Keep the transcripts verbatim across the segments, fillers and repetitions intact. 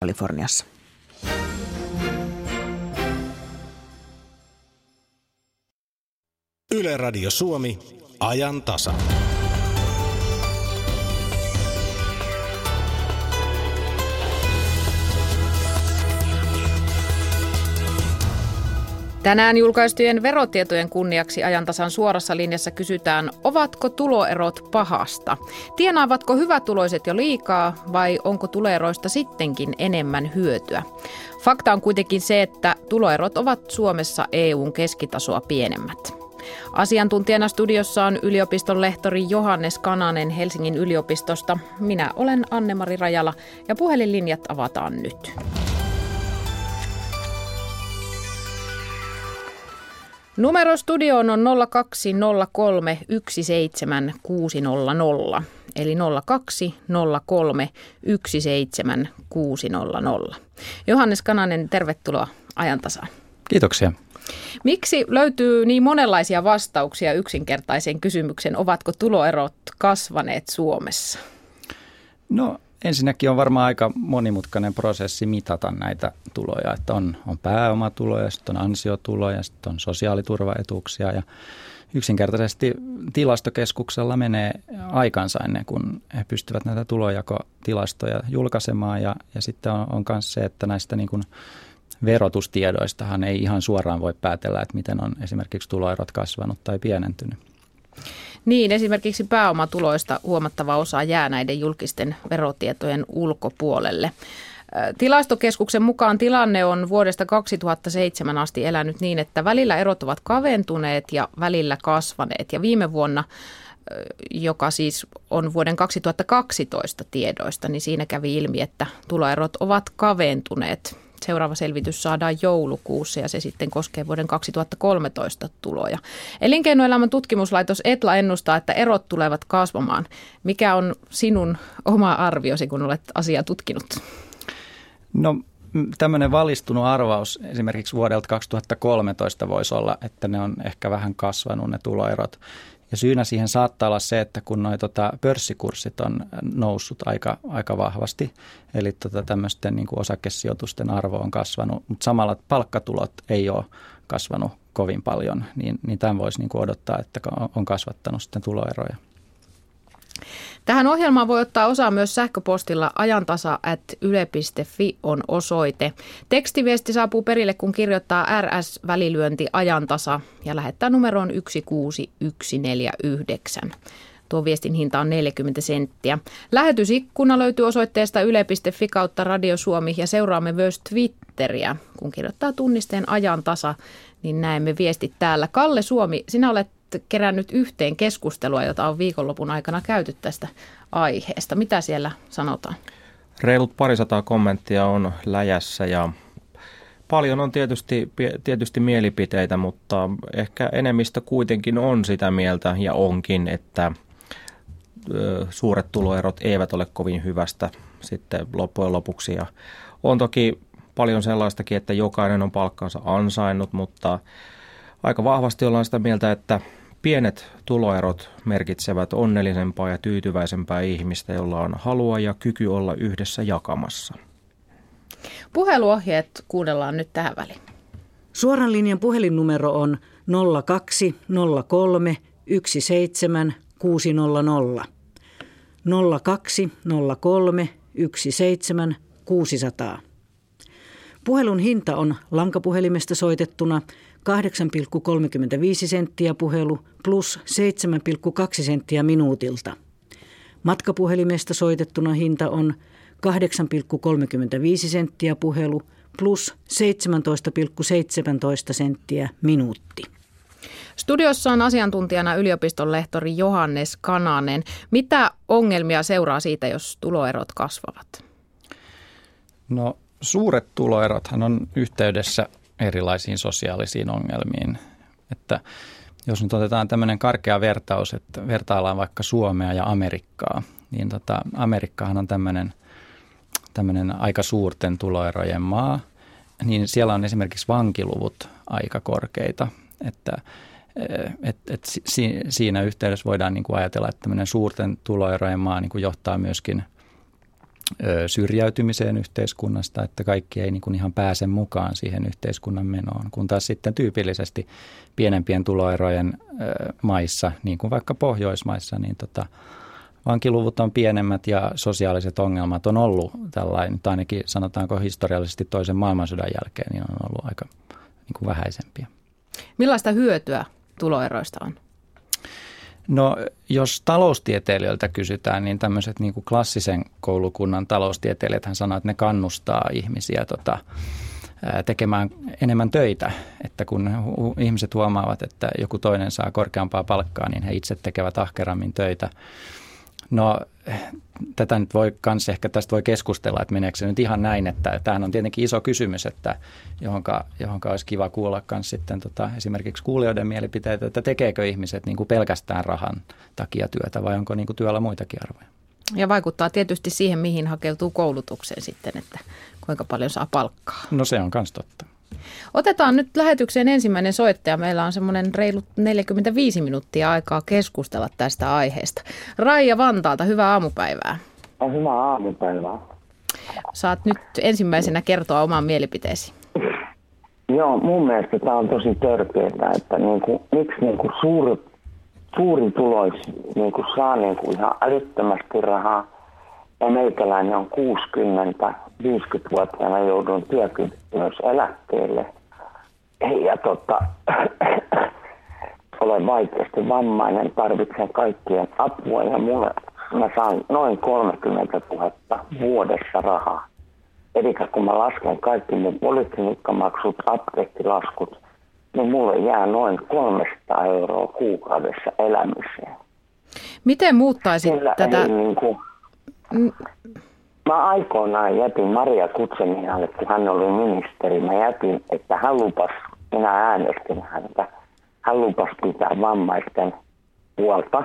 Kaliforniassa. Yle Radio Suomi, ajan tasa. Tänään julkaistujen verotietojen kunniaksi ajantasan suorassa linjassa kysytään, ovatko tuloerot pahasta? Tienaavatko hyvätuloiset jo liikaa vai onko tuloeroista sittenkin enemmän hyötyä? Fakta on kuitenkin se, että tuloerot ovat Suomessa E U:n keskitasoa pienemmät. Asiantuntijana studiossa on yliopiston lehtori Johannes Kananen Helsingin yliopistosta. Minä olen Anne-Mari Rajala ja puhelinlinjat avataan nyt. Numero studioon on nolla kaksi nolla kolme yksi seitsemän kuusi nolla nolla, eli nolla kaksi nolla kolme yksi seitsemän kuusi nolla nolla. Johannes Kananen, tervetuloa ajantasaan. Kiitoksia. Miksi löytyy niin monenlaisia vastauksia yksinkertaiseen kysymykseen, ovatko tuloerot kasvaneet Suomessa? No ensinnäkin on varmaan aika monimutkainen prosessi mitata näitä tuloja, että on, on pääomatuloja, sitten on ansiotuloja, sitten on sosiaaliturvaetuuksia ja yksinkertaisesti tilastokeskuksella menee aikansa ennen kuin he pystyvät näitä tulojakotilastoja julkaisemaan ja, ja sitten on, on myös se, että näistä niin kuin verotustiedoistahan ei ihan suoraan voi päätellä, että miten on esimerkiksi tuloerot kasvanut tai pienentynyt. Niin, esimerkiksi pääomatuloista huomattava osa jää näiden julkisten verotietojen ulkopuolelle. Tilastokeskuksen mukaan tilanne on vuodesta kaksituhattaseitsemän asti elänyt niin, että välillä erot ovat kaventuneet ja välillä kasvaneet. Ja viime vuonna, joka siis on vuoden kaksituhattakaksitoista tiedoista, niin siinä kävi ilmi, että tuloerot ovat kaventuneet. Seuraava selvitys saadaan joulukuussa ja se sitten koskee vuoden kaksituhattakolmetoista tuloja. Elinkeinoelämän tutkimuslaitos Etla ennustaa, että erot tulevat kasvamaan. Mikä on sinun oma arviosi, kun olet asiaa tutkinut? No tämmöinen valistunut arvaus esimerkiksi vuodelta kaksituhattakolmetoista voisi olla, että ne on ehkä vähän kasvanut ne tuloerot. Ja syynä siihen saattaa olla se, että kun noi tota pörssikurssit on noussut aika, aika vahvasti, eli tota tämmöisten niin kuin osakesijoitusten arvo on kasvanut, mutta samalla palkkatulot ei ole kasvanut kovin paljon, niin, niin tämän voisi niin kuin odottaa, että on kasvattanut sitten tuloeroja. Tähän ohjelmaan voi ottaa osaa myös sähköpostilla ajantasa ät yle piste fi on osoite. Tekstiviesti saapuu perille, kun kirjoittaa R S-välilyönti ajantasa ja lähettää numeroon yksi kuusi yksi neljä yhdeksän. Tuo viestin hinta on neljäkymmentä senttiä. Lähetysikkuna löytyy osoitteesta yle piste fi kautta Radio Suomi ja seuraamme myös Twitteriä. Kun kirjoittaa tunnisteen ajantasa, niin näemme viestit täällä. Kalle Suomi, sinä olet kerännyt yhteen keskustelua, jota on viikonlopun aikana käyty tästä aiheesta. Mitä siellä sanotaan? Reilut parisataa kommenttia on läjässä ja paljon on tietysti, tietysti mielipiteitä, mutta ehkä enemmistö kuitenkin on sitä mieltä ja onkin, että suuret tuloerot eivät ole kovin hyvästä sitten loppujen lopuksi. Ja on toki paljon sellaistakin, että jokainen on palkkansa ansainnut, mutta aika vahvasti ollaan sitä mieltä, että pienet tuloerot merkitsevät onnellisempaa ja tyytyväisempää ihmistä, jolla on halua ja kyky olla yhdessä jakamassa. Puheluohjeet kuunnellaan nyt tähän väliin. Suoran linjan puhelinnumero on nolla kaksi nolla kolme yksi seitsemän kuusi nolla nolla. nolla kaksi nolla kolme yksi seitsemän kuusi nolla nolla. Puhelun hinta on lankapuhelimesta soitettuna kahdeksan pilkku kolmekymmentäviisi senttiä puhelu plus seitsemän pilkku kaksi senttiä minuutilta. Matkapuhelimesta soitettuna hinta on kahdeksan pilkku kolmekymmentäviisi senttiä puhelu plus seitsemäntoista pilkku seitsemäntoista senttiä minuutti. Studiossa on asiantuntijana yliopiston lehtori Johannes Kananen. Mitä ongelmia seuraa siitä, jos tuloerot kasvavat? No suuret tuloerothan on yhteydessä erilaisiin sosiaalisiin ongelmiin. Että jos nyt otetaan tämmöinen karkea vertaus, että vertaillaan vaikka Suomea ja Amerikkaa, niin tota, Amerikkahan on tämmöinen, tämmöinen aika suurten tuloerojen maa, niin siellä on esimerkiksi vankiluvut aika korkeita, että et, et si, siinä yhteydessä voidaan niin kuin ajatella, että tämmöinen suurten tuloerojen maa niin kuin johtaa myöskin syrjäytymiseen yhteiskunnasta, että kaikki ei niin kuin ihan pääse mukaan siihen yhteiskunnan menoon, kun taas sitten tyypillisesti pienempien tuloerojen maissa, niin kuin vaikka Pohjoismaissa, niin tota, vankiluvut on pienemmät ja sosiaaliset ongelmat on ollut tällainen, nyt ainakin sanotaanko historiallisesti toisen maailmansodan jälkeen, niin on ollut aika niin kuin vähäisempiä. Millaista hyötyä tuloeroista on? No jos taloustieteilijöiltä kysytään, niin tämmöiset niin kuin klassisen koulukunnan taloustieteilijät hän sanoo, että ne kannustaa ihmisiä tota, tekemään enemmän töitä. Että kun ihmiset huomaavat, että joku toinen saa korkeampaa palkkaa, niin he itse tekevät ahkerammin töitä. No tätä nyt voi kans ehkä tästä voi keskustella, että meneekö se nyt ihan näin, että tämähän on tietenkin iso kysymys, että johonka, johonka olisi kiva kuulla kans sitten tota, esimerkiksi kuulijoiden mielipiteitä, että tekeekö ihmiset niin kuin pelkästään rahan takia työtä vai onko niin kuin työllä muitakin arvoja. Ja vaikuttaa tietysti siihen, mihin hakeutuu koulutukseen sitten, että kuinka paljon saa palkkaa. No se on kans totta. Otetaan nyt lähetykseen ensimmäinen soittaja. Meillä on semmoinen reilut neljäkymmentäviisi minuuttia aikaa keskustella tästä aiheesta. Raija Vantaalta, hyvää aamupäivää. Hyvää aamupäivää. Saat nyt ensimmäisenä kertoa oman mielipiteesi. Joo, mun mielestä tämä on tosi törkeää, että niinku, miksi niinku suuri, suuri tulois niinku saa niinku ihan älyttömästi rahaa ja meikäläinen on kuusikymmentä, viisikymmentävuotiaana joudun työkyvyttömyyseläkkeelle. Ja tota, olen vaikeasti vammainen, tarvitsen kaikkien apua ja mulle, mä saan noin kolmekymmentätuhatta vuodessa rahaa. Eli kun mä lasken kaikki mun poliklinikkamaksut, apteekkilaskut, niin mulle jää noin kolmesataa euroa kuukaudessa elämiseen. Miten muuttaisit Sillä tätä? Niin kuin, mä aikoinaan jätin Maria Guzeninalle, kun hän oli ministeri. Mä jätin, että hän lupasi, minä äänestin häntä, hän lupasi pitää vammaisten puolta.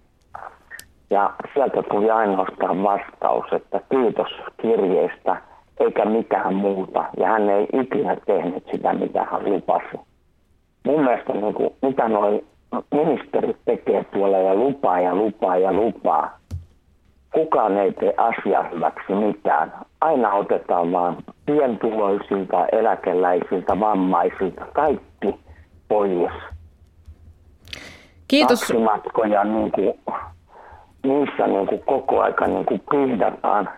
Ja sieltä tuli ainoastaan vastaus, että kiitos kirjeistä eikä mitään muuta. Ja hän ei ikinä tehnyt sitä, mitä hän lupasi. Mun mielestä niin kuin, mitä noi ministerit tekee tuolla ja lupaa ja lupaa ja lupaa. Kukaan ei tee asiaa hyväksi mitään. Aina otetaan vaan pientuloisilta, eläkeläisiltä, vammaisilta, kaikki pois. Kiitos. Taksimatkoja, niin kuin, niissä niin kuin koko aika niin kuin pihdataan.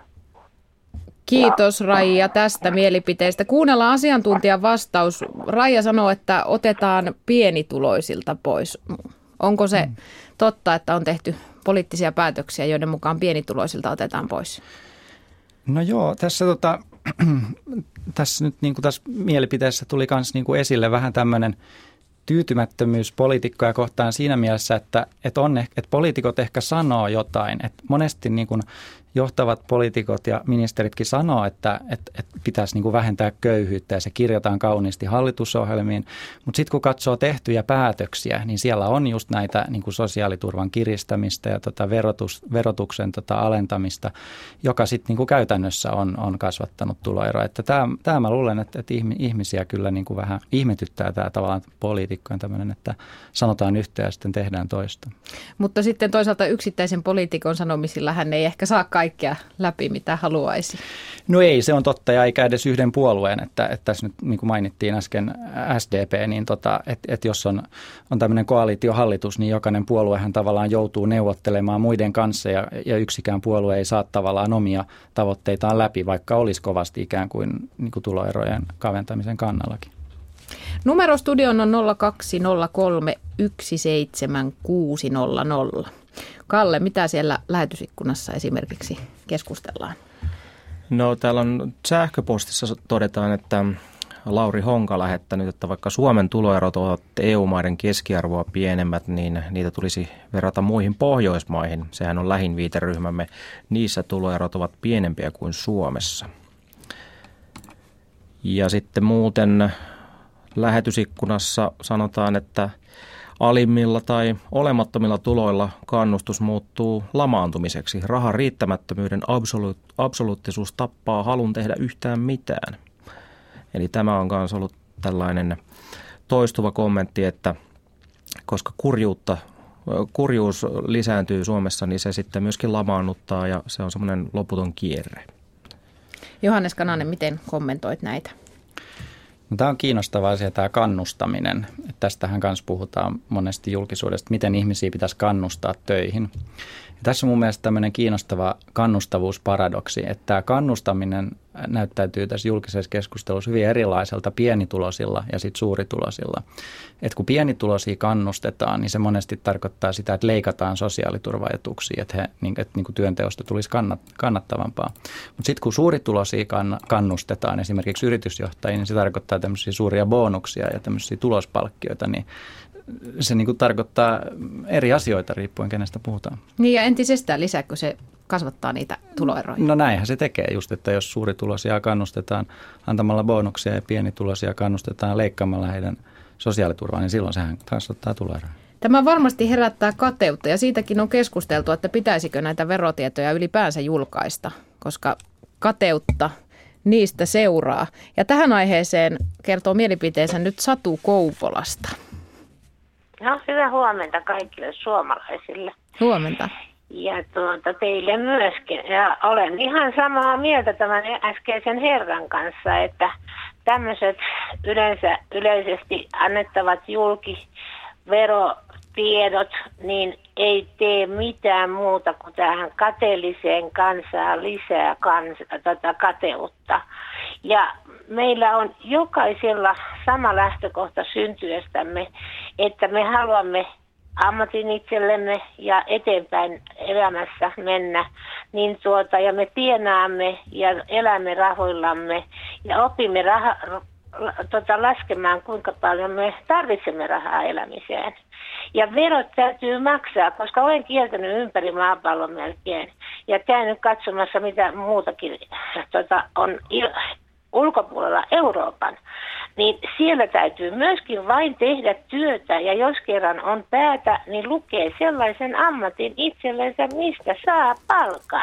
Kiitos Raija tästä mielipiteestä. Kuunnellaan asiantuntijan vastaus. Raija sanoo, että otetaan pienituloisilta pois. Onko se totta, että on tehty poliittisia päätöksiä, joiden mukaan pienituloisilta otetaan pois? No joo, tässä, tota, tässä nyt niin kuin tässä mielipiteessä tuli myös niin kuin esille vähän tämmöinen tyytymättömyys poliitikkoja kohtaan siinä mielessä, että, että, on, että poliitikot ehkä sanoo jotain. Että monesti niin kuin johtavat poliitikot ja ministeritkin sanoo, että, että, että pitäisi niin kuin vähentää köyhyyttä ja se kirjataan kauniisti hallitusohjelmiin. Mutta sitten kun katsoo tehtyjä päätöksiä, niin siellä on just näitä niin kuin sosiaaliturvan kiristämistä ja tota verotus, verotuksen tota alentamista, joka sitten niin kuin käytännössä on, on kasvattanut tuloeroa. Että tämä, tämä mä luulen, että, että ihmisiä kyllä niin kuin vähän ihmetyttää tämä tavallaan poliitikkojen tämmöinen, että sanotaan yhtä ja sitten tehdään toista. Mutta sitten toisaalta yksittäisen poliitikon sanomisilla hän ei ehkä saa kaikkea läpi, mitä haluaisi. No ei, se on totta ja eikä edes yhden puolueen, että, että tässä nyt niin kuin mainittiin äsken S D P, niin tota, että, että jos on, on tämmöinen koalitiohallitus, niin jokainen puoluehan tavallaan joutuu neuvottelemaan muiden kanssa ja, ja yksikään puolue ei saa tavallaan omia tavoitteitaan läpi, vaikka olisi kovasti ikään kuin, niin kuin tuloerojen kaventamisen kannallakin. Numero studion on nolla kaksi nolla kolme yksi seitsemän kuusi nolla nolla. Kalle, mitä siellä lähetysikkunassa esimerkiksi keskustellaan? No täällä on sähköpostissa todetaan, että Lauri Honka lähettänyt, että vaikka Suomen tuloerot ovat E U-maiden keskiarvoa pienemmät, niin niitä tulisi verrata muihin Pohjoismaihin. Sehän on lähin viiteryhmämme. Niissä tuloerot ovat pienempiä kuin Suomessa. Ja sitten muuten lähetysikkunassa sanotaan, että alimmilla tai olemattomilla tuloilla kannustus muuttuu lamaantumiseksi. Rahan riittämättömyyden absoluut, absoluuttisuus tappaa halun tehdä yhtään mitään. Eli tämä on myös ollut tällainen toistuva kommentti, että koska kurjuutta, kurjuus lisääntyy Suomessa, niin se sitten myöskin lamaannuttaa ja se on semmoinen loputon kierre. Johannes Kananen, miten kommentoit näitä? No, tämä on kiinnostava asia, tämä kannustaminen. Tästähän kanssa puhutaan monesti julkisuudesta, miten ihmisiä pitäisi kannustaa töihin. Ja tässä on mun mielestä tämmöinen kiinnostava kannustavuusparadoksi, että tämä kannustaminen näyttäytyy tässä julkisessa keskustelussa hyvin erilaiselta pienituloisilla ja sitten suurituloisilla. Et kun pienituloisia kannustetaan, niin se monesti tarkoittaa sitä, että leikataan sosiaaliturvaetuuksia, että, he, että niin kuin työnteosta tulisi kannattavampaa. Mutta sitten kun suurituloisia kannustetaan, esimerkiksi yritysjohtajia, niin se tarkoittaa tämmöisiä suuria bonuksia ja tämmöisiä tulospalkkioita, niin se niin kuin tarkoittaa eri asioita riippuen kenestä puhutaan. Niin ja entisestään lisääkö se kasvattaa niitä tuloeroja? No näinhän se tekee just, että jos suurituloisia kannustetaan antamalla bonuksia ja pienituloisia kannustetaan leikkaamalla heidän sosiaaliturvaa, niin silloin sehän kasvattaa tuloeroja. Tämä varmasti herättää kateutta ja siitäkin on keskusteltu, että pitäisikö näitä verotietoja ylipäänsä julkaista, koska kateutta niistä seuraa. Ja tähän aiheeseen kertoo mielipiteensä nyt Satu Kouvolasta. No, hyvää huomenta kaikille suomalaisille. Huomenta. Ja tuota, teille myöskin. Ja olen ihan samaa mieltä tämän äskeisen herran kanssa, että tämmöiset yleensä, yleisesti annettavat julkiverotiedot, niin ei tee mitään muuta kuin tähän kateelliseen kansaan lisää kansa, tota kateutta. Ja meillä on jokaisella sama lähtökohta syntyestämme, että me haluamme ammatin itsellemme ja eteenpäin elämässä mennä, niin tuota, ja me tienaamme ja elämme rahoillamme ja opimme raha, tota, laskemaan, kuinka paljon me tarvitsemme rahaa elämiseen. Ja verot täytyy maksaa, koska olen kiertänyt ympäri maapallon melkein ja käynyt katsomassa mitä muutakin tota, on il- ulkopuolella Euroopan, niin siellä täytyy myöskin vain tehdä työtä ja jos kerran on päätä, niin lukee sellaisen ammatin itsellensä, mistä saa palkan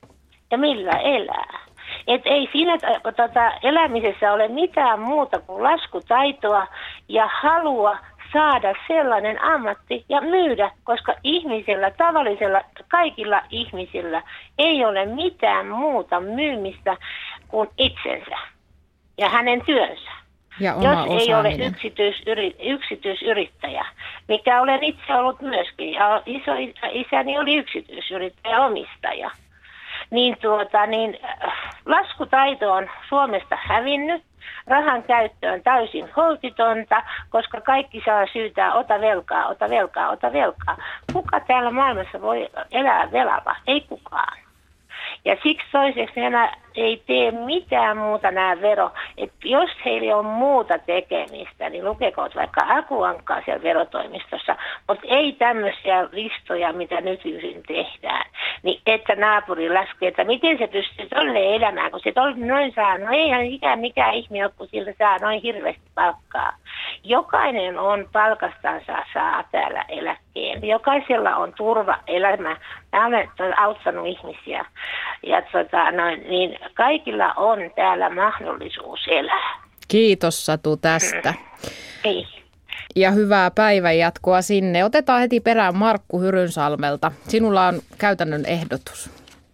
ja millä elää. Et ei siinä tota, elämisessä ole mitään muuta kuin laskutaitoa ja halua saada sellainen ammatti ja myydä, koska ihmisellä, tavallisella, kaikilla ihmisillä ei ole mitään muuta myymistä kuin itsensä ja hänen työnsä. Ja jos ei ole yksityisyri, yksityisyrittäjä, mikä olen itse ollut myöskin, ja iso isäni oli yksityisyrittäjä omistaja, niin, tuota, niin laskutaito on Suomesta hävinnyt, rahan käyttö on täysin holtitonta, koska kaikki saa syytää, ota velkaa, ota velkaa, ota velkaa. Kuka täällä maailmassa voi elää velalla? Ei kukaan. Ja siksi toiseksi nämä ei tee mitään muuta nämä vero. Että jos heillä on muuta tekemistä, niin lukekoot vaikka Akuankkaa siellä verotoimistossa, mutta ei tämmöisiä listoja, mitä nykyisin tehdään. Niin että naapuri laskee, että miten se pystyy tolleen elämään, kun se tolleen noin saa. No eihän ikään mikään ihminen ole, kun siltä saa noin hirveästi palkkaa. Jokainen on palkastansa saa täällä eläkkeen. Jokaisella on turva elämä. Mä olen auttanut ihmisiä. Ja tota, noin, niin kaikilla on täällä mahdollisuus elää. Kiitos Satu tästä. Ei. Ja hyvää päivänjatkoa sinne. Otetaan heti perään Markku Hyrynsalmelta. Sinulla on käytännön ehdotus.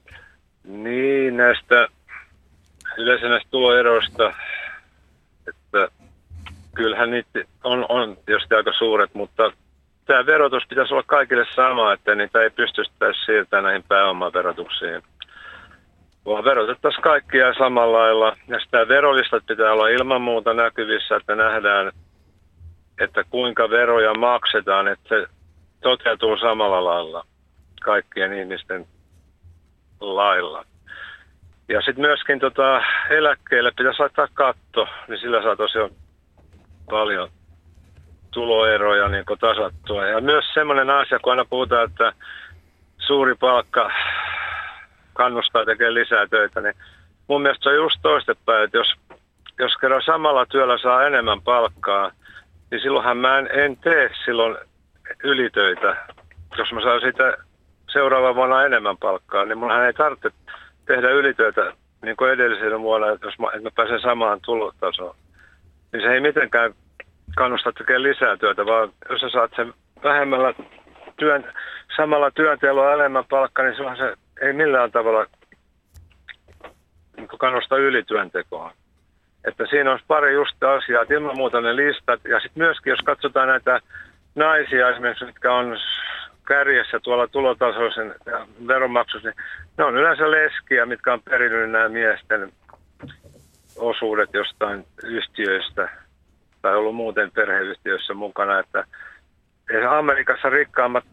Niin, näistä yleensä näistä tuloeroista, että kyllähän niitä on, on tietysti aika suuret, mutta tämä verotus pitäisi olla kaikille sama, että niitä ei pystyttäisi siirtämään näihin pääomaverotuksiin. Vaan verotettaisiin kaikkia samalla lailla. Ja sitä verolistat pitää olla ilman muuta näkyvissä, että nähdään, että kuinka veroja maksetaan, että se toteutuu samalla lailla kaikkien ihmisten lailla. Ja sitten myöskin tota, eläkkeelle pitäisi laittaa katto, niin sillä saa tosiaan paljon tuloeroja niin tasattua. Ja myös semmoinen asia, kun aina puhutaan, että suuri palkka kannustaa tekemään lisää töitä, niin mun mielestä se on just toistepäin, että jos, jos kerran samalla työllä saa enemmän palkkaa, niin silloinhan mä en, en tee silloin ylitöitä. Jos mä saan siitä seuraavan vuonna enemmän palkkaa, niin munhan ei tarvitse tehdä ylitöitä niin kuin edellisenä vuonna, jos mä, että mä pääsen samaan tulotasoon. Niin se ei mitenkään kannusta tekemään lisää työtä, vaan jos sä saat sen vähemmällä työn, samalla työnteellä enemmän palkkaa, niin silloin se ei millään tavalla kannustaa ylityöntekoon. Että siinä on pari just asiaa, että ilman muuta ne listat. Ja sitten myöskin, jos katsotaan näitä naisia esimerkiksi, mitkä on kärjessä tuolla tulotasoisen veronmaksussa, niin ne on yleensä leskiä, mitkä on perinyt nämä miesten osuudet jostain yhtiöistä tai ollut muuten perheyhtiöissä mukana. Että Amerikassa rikkaammat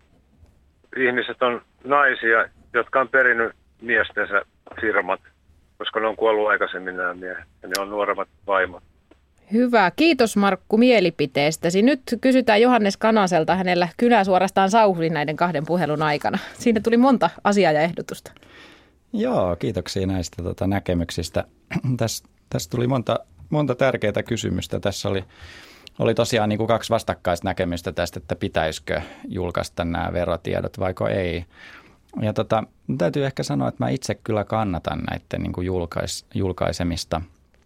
ihmiset on naisia, jotka on perinyt miestensä firmat, koska ne on kuollut aikaisemmin nämä miehet ja ne on nuoremmat vaimot. Hyvä. Kiitos Markku mielipiteestäsi. Nyt kysytään Johannes Kanaselta. Hänellä kynä suorastaan sauhui näiden kahden puhelun aikana. Siinä tuli monta asiaa ja ehdotusta. Joo, kiitoksia näistä tota, näkemyksistä. Tässä, tässä tuli monta, monta tärkeää kysymystä. Tässä oli, oli tosiaan niin kuin kaksi vastakkaista näkemystä tästä, että pitäisikö julkaista nämä verotiedot vaiko ei. Ja tota, täytyy ehkä sanoa, että mä itse kyllä kannatan näiden niin kuin julkais, julkaisemista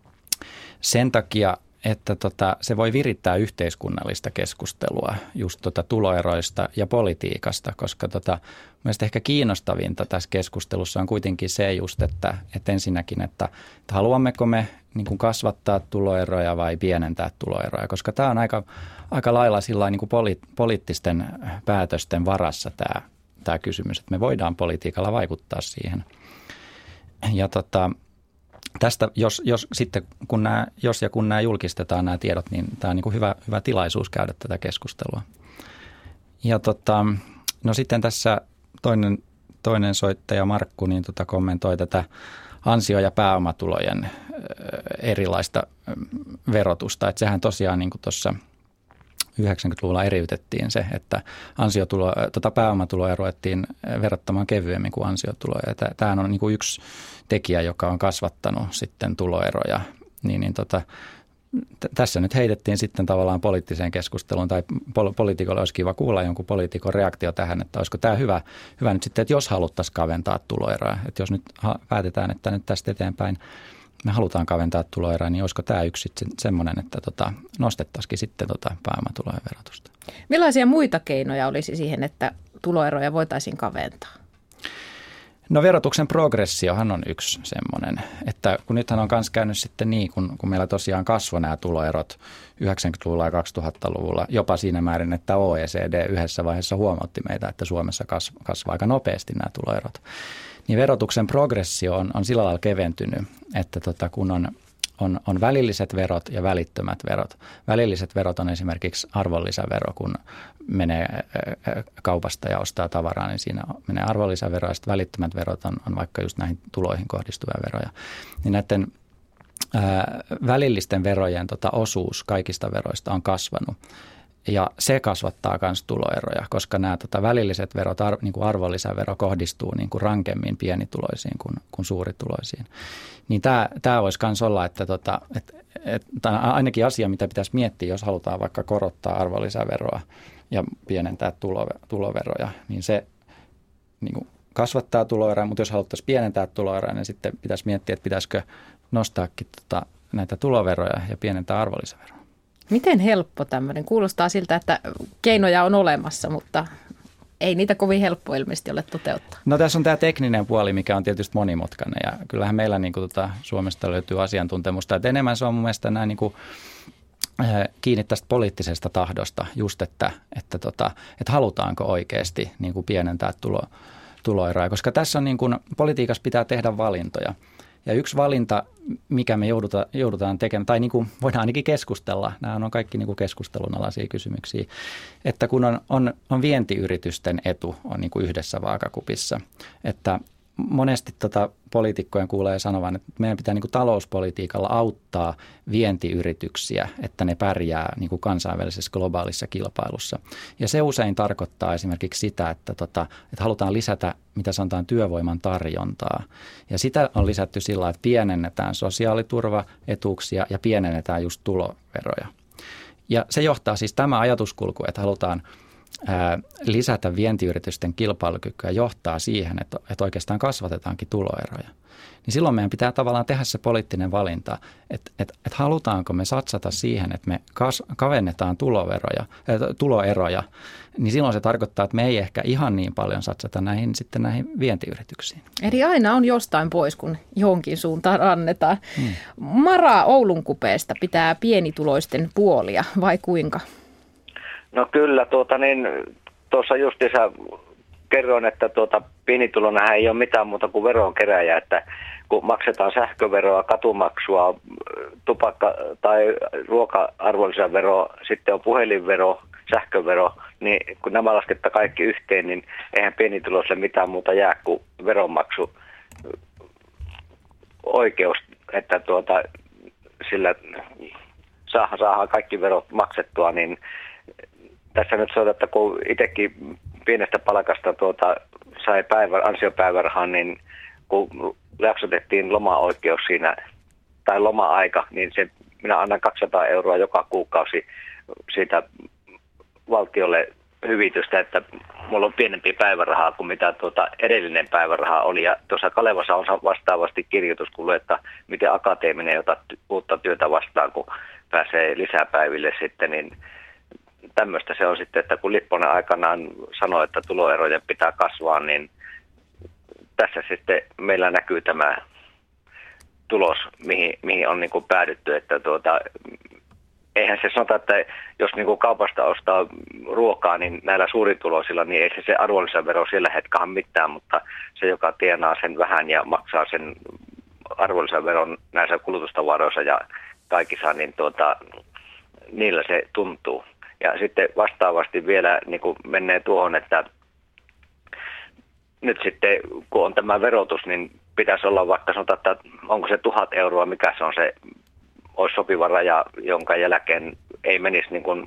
sen takia, että tota, se voi virittää yhteiskunnallista keskustelua just tota tuloeroista ja politiikasta, koska tota, mielestäni ehkä kiinnostavinta tässä keskustelussa on kuitenkin se just, että, että ensinnäkin, että, että haluammeko me niin kuin kasvattaa tuloeroja vai pienentää tuloeroja, koska tämä on aika, aika lailla sillain niin kuin poli, poliittisten päätösten varassa tämä, tämä kysymys, että me voidaan politiikalla vaikuttaa siihen. Ja tota, tästä, jos, jos, sitten, kun nämä, jos ja kun nämä julkistetaan nämä tiedot, niin tämä on niin kuin hyvä, hyvä tilaisuus käydä tätä keskustelua. Ja tota, no sitten tässä toinen, toinen soittaja Markku niin tota kommentoi tätä ansio- ja pääomatulojen erilaista verotusta. Että sehän tosiaan niin kuin tuossa yhdeksänkymmentäluvulla eriytettiin se, että ansiotulo, tota pääomatuloja ruvettiin verottamaan kevyemmin kuin ansiotuloja. Tämä on niin kuin yksi tekijä, joka on kasvattanut sitten tuloeroja. Niin, niin tota, t- tässä nyt heitettiin sitten tavallaan poliittiseen keskusteluun, tai pol- poliitikolle olisi kiva kuulla jonkun poliitikon reaktio tähän, että olisiko tämä hyvä, hyvä nyt sitten, että jos haluttaisiin kaventaa tuloeroja, että jos nyt ha- päätetään, että nyt tästä eteenpäin me halutaan kaventaa tuloeroja, niin olisiko tämä yksi semmoinen, että tota, nostettaisiin sitten tota pääomatulojen verotusta. Millaisia muita keinoja olisi siihen, että tuloeroja voitaisiin kaventaa? No verotuksen progressiohan on yksi semmoinen, että kun nythän on myös käynyt sitten niin, kun, kun meillä tosiaan kasvoi nämä tuloerot yhdeksänkymmentäluvulla ja kaksituhattaluvulla, jopa siinä määrin, että O E C D yhdessä vaiheessa huomautti meitä, että Suomessa kasvaa kasva aika nopeasti nämä tuloerot. Niin verotuksen progressio on, on sillä lailla keventynyt, että tota, kun on, on, on välilliset verot ja välittömät verot. Välilliset verot on esimerkiksi arvonlisävero, kun menee kaupasta ja ostaa tavaraa, niin siinä menee arvonlisävero, ja sitten välittömät verot on, on vaikka just näihin tuloihin kohdistuvia veroja. Niin näiden ää, välillisten verojen tota, osuus kaikista veroista on kasvanut. Ja se kasvattaa myös tuloeroja, koska nämä tota, välilliset verot, ar, niin kuin arvonlisävero kohdistuu niin kuin rankemmin pienituloisiin kuin, kuin suurituloisiin. Niin tämä, tämä voisi myös olla, että tota, et, et, tämä on ainakin asia, mitä pitäisi miettiä, jos halutaan vaikka korottaa arvonlisäveroa ja pienentää tulo, tuloveroja, niin se niin kuin kasvattaa tuloeroja, mutta jos haluttaisiin pienentää tuloeroja, niin sitten pitäisi miettiä, että pitäisikö nostaakin tota, näitä tuloveroja ja pienentää arvonlisäveroa. Miten helppo tämmöinen? Kuulostaa siltä, että keinoja on olemassa, mutta ei niitä kovin helppo ilmeisesti ole toteuttaa. No tässä on tämä tekninen puoli, mikä on tietysti monimutkainen, ja kyllähän meillä niin kuin, tota, Suomesta löytyy asiantuntemusta. Että enemmän se on mun mielestä näin, niin kuin, äh, kiinni tästä poliittisesta tahdosta, just että, että, tota, että halutaanko oikeasti niin kuin pienentää tulo, tuloeroja, koska tässä on niin kuin, politiikassa pitää tehdä valintoja. Ja yksi valinta, mikä me jouduta, joudutaan tekemään, tai niin kuin voidaan ainakin keskustella, nämä on kaikki niin kuin keskustelunalaisia kysymyksiä, että kun on, on, on vientiyritysten etu on niin kuin yhdessä vaakakupissa, että monesti tota poliitikkojen kuulee sanovan, että meidän pitää niin kuin talouspolitiikalla auttaa vientiyrityksiä, että ne pärjää niin kuin kansainvälisessä globaalissa kilpailussa. Ja se usein tarkoittaa esimerkiksi sitä, että, tota, että halutaan lisätä, mitä sanotaan, työvoiman tarjontaa. Ja sitä on lisätty sillä, että pienennetään sosiaaliturvaetuuksia ja pienennetään just tuloveroja. Ja se johtaa siis tämä ajatuskulku, että halutaan ää, lisätä vientiyritysten kilpailukykyä johtaa siihen, että, että oikeastaan kasvatetaankin tuloeroja. Niin silloin meidän pitää tavallaan tehdä se poliittinen valinta, että, että, että halutaanko me satsata siihen, että me kas, kavennetaan tuloveroja, äh, tuloeroja, niin silloin se tarkoittaa, että me ei ehkä ihan niin paljon satsata näihin, sitten näihin vientiyrityksiin. Eli aina on jostain pois, kun johonkin suuntaan annetaan. Hmm. Mara Oulun kupeesta pitää pienituloisten puolia, vai kuinka? No kyllä, tuota niin, tuossa justiinsa kerroin, että tuota, pienitulonahan ei ole mitään muuta kuin veronkeräjä, että kun maksetaan sähköveroa, katumaksua, tupakka- tai ruoka-arvonlisäveroa, sitten on puhelinvero, sähkövero, niin kun nämä lasketaan kaikki yhteen, niin eihän pienituloiselle mitään muuta jää kuin veronmaksu oikeus, että tuota, sillä saadaan, saadaan kaikki verot maksettua, niin tässä nyt sanotaan, että kun itsekin pienestä palkasta tuota, sai päivä, ansiopäivärahan, niin kun jaksotettiin loma-oikeus siinä, tai loma-aika, niin se, minä annan kaksisataa euroa joka kuukausi siitä valtiolle hyvitystä, että mulla on pienempi päivärahaa kuin mitä tuota edellinen päiväraha oli. Ja tuossa Kalevassa on vastaavasti kirjoituskulu, että miten akateeminen ota uutta työtä vastaan, kun pääsee lisäpäiville sitten, niin tämmöistä se on sitten, että kun Lipponen aikanaan sanoi, että tuloerojen pitää kasvaa, niin tässä sitten meillä näkyy tämä tulos, mihin, mihin on niin kuin päädytty, että tuota, eihän se sanota, että jos niin kuin kaupasta ostaa ruokaa, niin näillä suurituloisilla, niin ei se, se arvonlisävero siellä hetkahan mitään, mutta se, joka tienaa sen vähän ja maksaa sen arvonlisäveron näissä kulutustavaroissa ja kaikissa, niin tuota, niillä se tuntuu. Ja sitten vastaavasti vielä niin kuin menee tuohon, että nyt sitten kun on tämä verotus, niin pitäisi olla vaikka sanotaan, että onko se tuhat euroa, mikä se on se, olisi sopiva raja, jonka jälkeen ei menisi niin kuin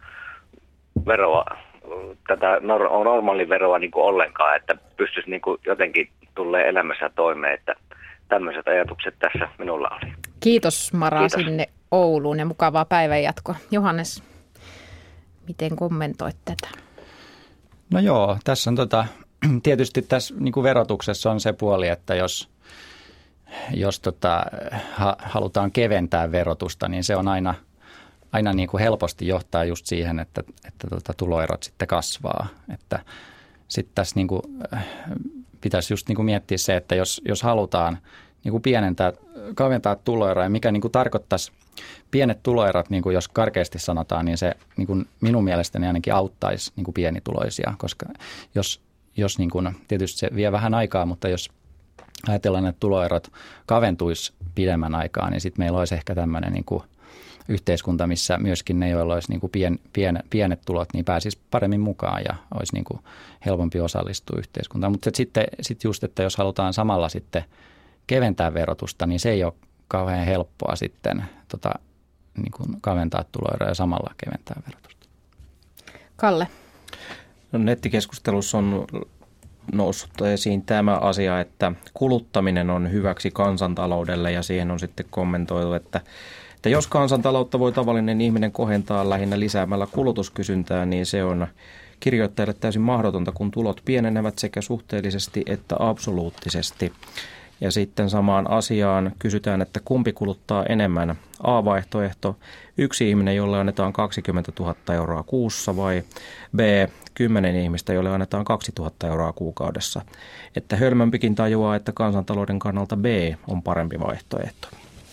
veroa, tätä normaaliveroa niin kuin ollenkaan, että pystyisi niin kuin jotenkin tulee elämässä toimeen, että tämmöiset ajatukset tässä minulla oli. Kiitos Mara Kiitos. Sinne Ouluun ja mukavaa päivänjatkoa. Johannes, miten kommentoit tätä? No joo, tässä on tota, tietysti tässä niin kuin verotuksessa on se puoli, että jos, jos tota, ha, halutaan keventää verotusta, niin se on aina, aina niin kuin helposti johtaa just siihen, että, että tota, tuloerot sitten kasvaa. Että sitten tässä niin kuin, pitäisi just niin kuin miettiä se, että jos, jos halutaan niin kuin pienentää, kaventaa tuloeroja, mikä niin kuin tarkoittaisi pienet tuloerot, niin kuin jos karkeasti sanotaan, niin se niin kuin minun mielestäni ainakin auttaisi niin kuin pienituloisia, koska jos, jos niin kuin, tietysti se vie vähän aikaa, mutta jos ajatellaan, että tuloerot kaventuisi pidemmän aikaa, niin sitten meillä olisi ehkä tämmöinen niin kuin yhteiskunta, missä myöskin ne, joilla olisi niin kuin pien, pien, pienet tulot, niin pääsisi paremmin mukaan ja olisi niin kuin helpompi osallistua yhteiskuntaan. Mutta sitten sit just, että jos halutaan samalla sitten keventää verotusta, niin se ei ole kauhean helppoa sitten tota, niin kuin kaventaa tuloeroja ja samalla keventää verotusta. Kalle. No, nettikeskustelussa on noussut esiin tämä asia, että kuluttaminen on hyväksi kansantaloudelle ja siihen on sitten kommentoitu, että, että jos kansantaloutta voi tavallinen ihminen kohentaa lähinnä lisäämällä kulutuskysyntää, niin se on kirjoittajalle täysin mahdotonta, kun tulot pienenevät sekä suhteellisesti että absoluuttisesti. Ja sitten samaan asiaan kysytään, että kumpi kuluttaa enemmän. A-vaihtoehto, yksi ihminen, jolle annetaan kaksikymmentätuhatta euroa kuussa vai B, kymmenen ihmistä, jolle annetaan kaksituhatta euroa kuukaudessa. Että hölmömpikin tajuaa, että kansantalouden kannalta B on parempi vaihtoehto.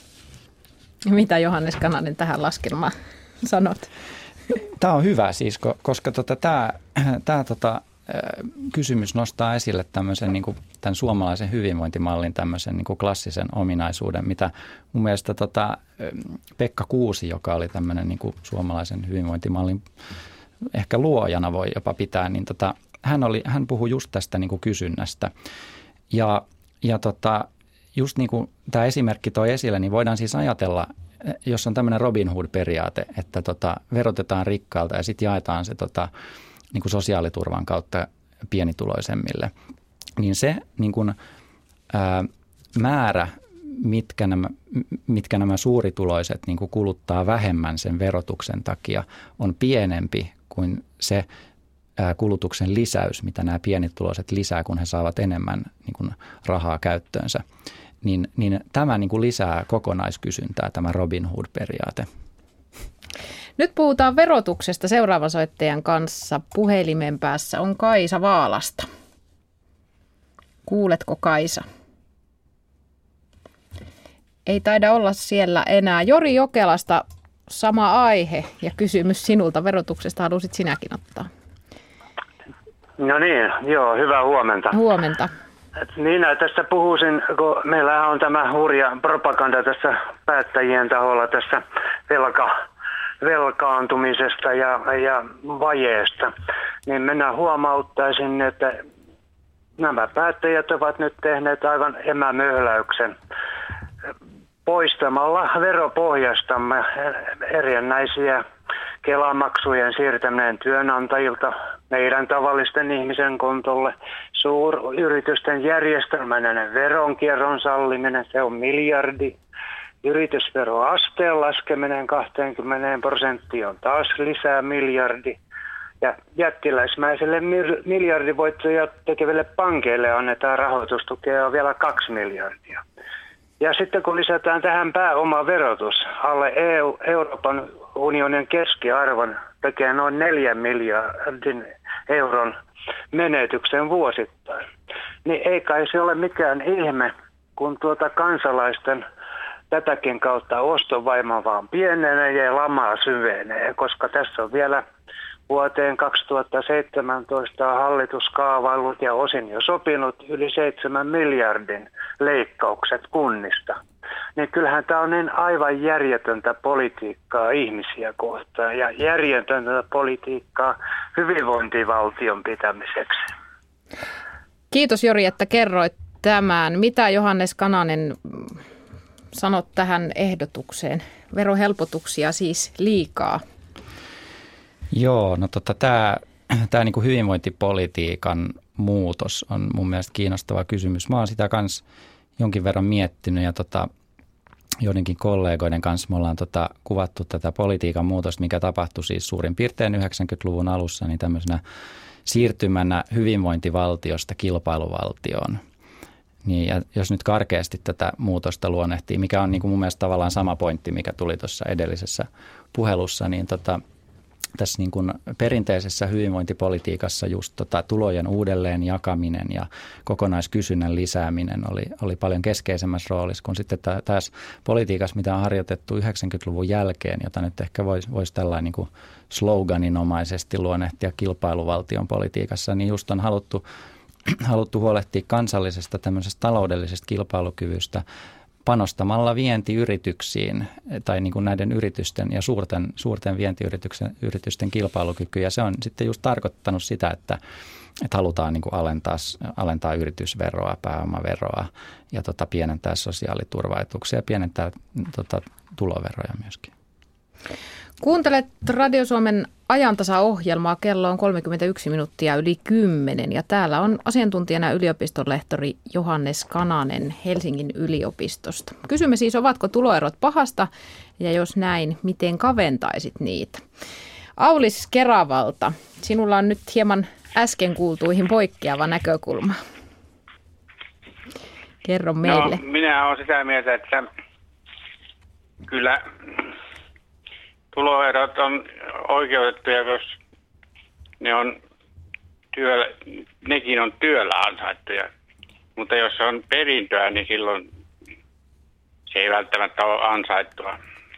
Mitä Johannes Kananen tähän laskelmaan sanot? Tämä on hyvä siis, koska tota, tämä, tämä tota, kysymys nostaa esille tämmöisen niin kuin tämän suomalaisen hyvinvointimallin tämmöisen niin kuin klassisen ominaisuuden, mitä mun mielestä tota, Pekka Kuusi, joka oli tämmöinen niin kuin suomalaisen hyvinvointimallin ehkä luojana voi jopa pitää, niin tota, hän, oli, hän puhui just tästä niin kuin kysynnästä. Ja, ja tota, just niin kuin tämä esimerkki toi esille, niin voidaan siis ajatella, jos on tämmöinen Robin Hood-periaate, että tota, verotetaan rikkaalta ja sitten jaetaan se tota, niin kuin sosiaaliturvan kautta pienituloisemmille, niin se niin kuin, ää, määrä, mitkä nämä, mitkä nämä suurituloiset niin kuin kuluttaa vähemmän sen verotuksen takia, on pienempi kuin se kulutuksen lisäys, mitä nämä pienituloiset lisää, kun he saavat enemmän niin kuin rahaa käyttöönsä, niin, niin tämä niin kuin lisää kokonaiskysyntää, tämä Robin Hood-periaate. Nyt puhutaan verotuksesta seuraavan soittajan kanssa. Puhelimen päässä on Kaisa Vaalasta. Kuuletko, Kaisa? Ei taida olla siellä enää. Jori Jokelasta sama aihe ja kysymys sinulta verotuksesta. Halusit sinäkin ottaa? No niin, joo, hyvää huomenta. Huomenta. Niin, tässä puhuisin, kun meillä on tämä hurja propaganda tässä päättäjien taholla tässä velka, velkaantumisesta ja, ja vajeesta, niin minä huomauttaisin, että nämä päättäjät ovat nyt tehneet aivan emämöhläyksen poistamalla veropohjastamme erinäisiä Kela-maksujen siirtäminen työnantajilta meidän tavallisten ihmisen kontolle, suuryritysten järjestelmäinen veronkierron salliminen, se on miljardi. Yritysveroasteen laskeminen kaksikymmentä prosenttia on taas lisää miljardi. Ja jättiläismäiselle miljardivoittoja tekeville pankeille annetaan rahoitustukea vielä kaksi miljardia. Ja sitten kun lisätään tähän pääomaverotus, alle E U, Euroopan unionin keskiarvon tekee noin neljän miljardin euron menetyksen vuosittain. Niin ei kai se ole mikään ihme, kun tuota kansalaisten tätäkin kautta ostovoima vaan pienenee ja lamaa syvenee, koska tässä on vielä vuoteen kaksituhattaseitsemäntoista hallitus kaavaillut ja osin jo sopinut yli seitsemän miljardin leikkaukset kunnista. Niin kyllähän tämä on niin aivan järjetöntä politiikkaa ihmisiä kohtaan ja järjetöntä politiikkaa hyvinvointivaltion pitämiseksi. Kiitos Jori, että kerroit tämän. Mitä Johannes Kananen sanot tähän ehdotukseen? Verohelpotuksia siis liikaa. Joo, no tota, tämä, tämä niin kuin hyvinvointipolitiikan muutos on mun mielestä kiinnostava kysymys. Mä oon sitä kanssa jonkin verran miettinyt ja tota, joidenkin kollegoiden kanssa me ollaan tota, kuvattu tätä politiikan muutosta, mikä tapahtui siis suurin piirtein yhdeksänkymmentäluvun alussa, niin tämmöisenä siirtymänä hyvinvointivaltiosta kilpailuvaltioon. Niin, ja jos nyt karkeasti tätä muutosta luonnehtii, mikä on niin kuin mun mielestä tavallaan sama pointti, mikä tuli tuossa edellisessä puhelussa, niin tota, tässä niin kuin perinteisessä hyvinvointipolitiikassa just tota tulojen uudelleen jakaminen ja kokonaiskysynnän lisääminen oli, oli paljon keskeisemmässä roolissa kuin sitten taas politiikassa, mitä on harjoitettu yhdeksänkymmentäluvun jälkeen, jota nyt ehkä voisi vois tällainen niin kuin sloganinomaisesti luonnehtia kilpailuvaltion politiikassa, niin just on haluttu, haluttu huolehtia kansallisesta tämmöisestä taloudellisesta kilpailukyvystä panostamalla vientiyrityksiin tai niin kuin näiden yritysten ja suurten, suurten vientiyritysten yritysten kilpailukykyä. Se on sitten just tarkoittanut sitä, että, että halutaan niin kuin alentaa, alentaa yritysveroa, pääomaveroa ja tota, pienentää sosiaaliturvaetuksia ja pienentää tota, tuloveroja myöskin. Kuuntelet Radio Suomen ajantasaohjelmaa. Kello on kolmekymmentäyksi minuuttia yli kymmenen ja täällä on asiantuntijana yliopistonlehtori Johannes Kananen Helsingin yliopistosta. Kysymme siis, ovatko tuloerot pahasta ja jos näin, miten kaventaisit niitä? Aulis Keravalta, sinulla on nyt hieman äsken kuultuihin poikkeava näkökulma. Kerro meille. No, minä olen sitä mieltä, että kyllä tuloerot on oikeutettuja, jos ne on työllä, nekin on työllä ansaittuja. Mutta jos se on perintöä, niin silloin se ei välttämättä ole ansaittua.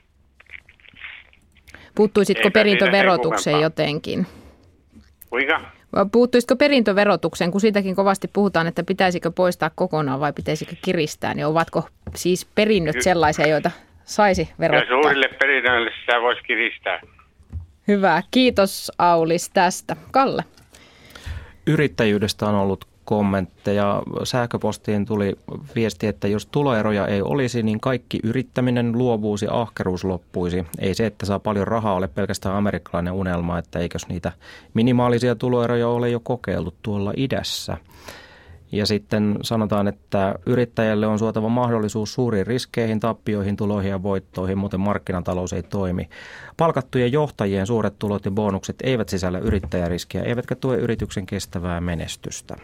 Puuttuisitko Eipä perintöverotukseen jotenkin? Kuinka? Puuttuisitko perintöverotukseen, kun siitäkin kovasti puhutaan, että pitäisikö poistaa kokonaan vai pitäisikö kiristää, niin ovatko siis perinnöt sellaisia, joita saisi verottaa? Ja suurille perinnöille sitä voisi kiristää. Hyvä. Kiitos Aulis tästä. Kalle? Yrittäjyydestä on ollut kommentteja. Sähköpostiin tuli viesti, että jos tuloeroja ei olisi, niin kaikki yrittäminen, luovuus ja ahkeruus loppuisi. Ei se, että saa paljon rahaa, ole pelkästään amerikkalainen unelma, että eikös niitä minimaalisia tuloeroja ole jo kokeiltu tuolla idässä. Ja sitten sanotaan, että yrittäjälle on suotava mahdollisuus suuriin riskeihin, tappioihin, tuloihin ja voittoihin, muuten markkinatalous ei toimi. Palkattujen johtajien suuret tulot ja bonukset eivät sisällä yrittäjäriskiä, eivätkä tue yrityksen kestävää menestystä.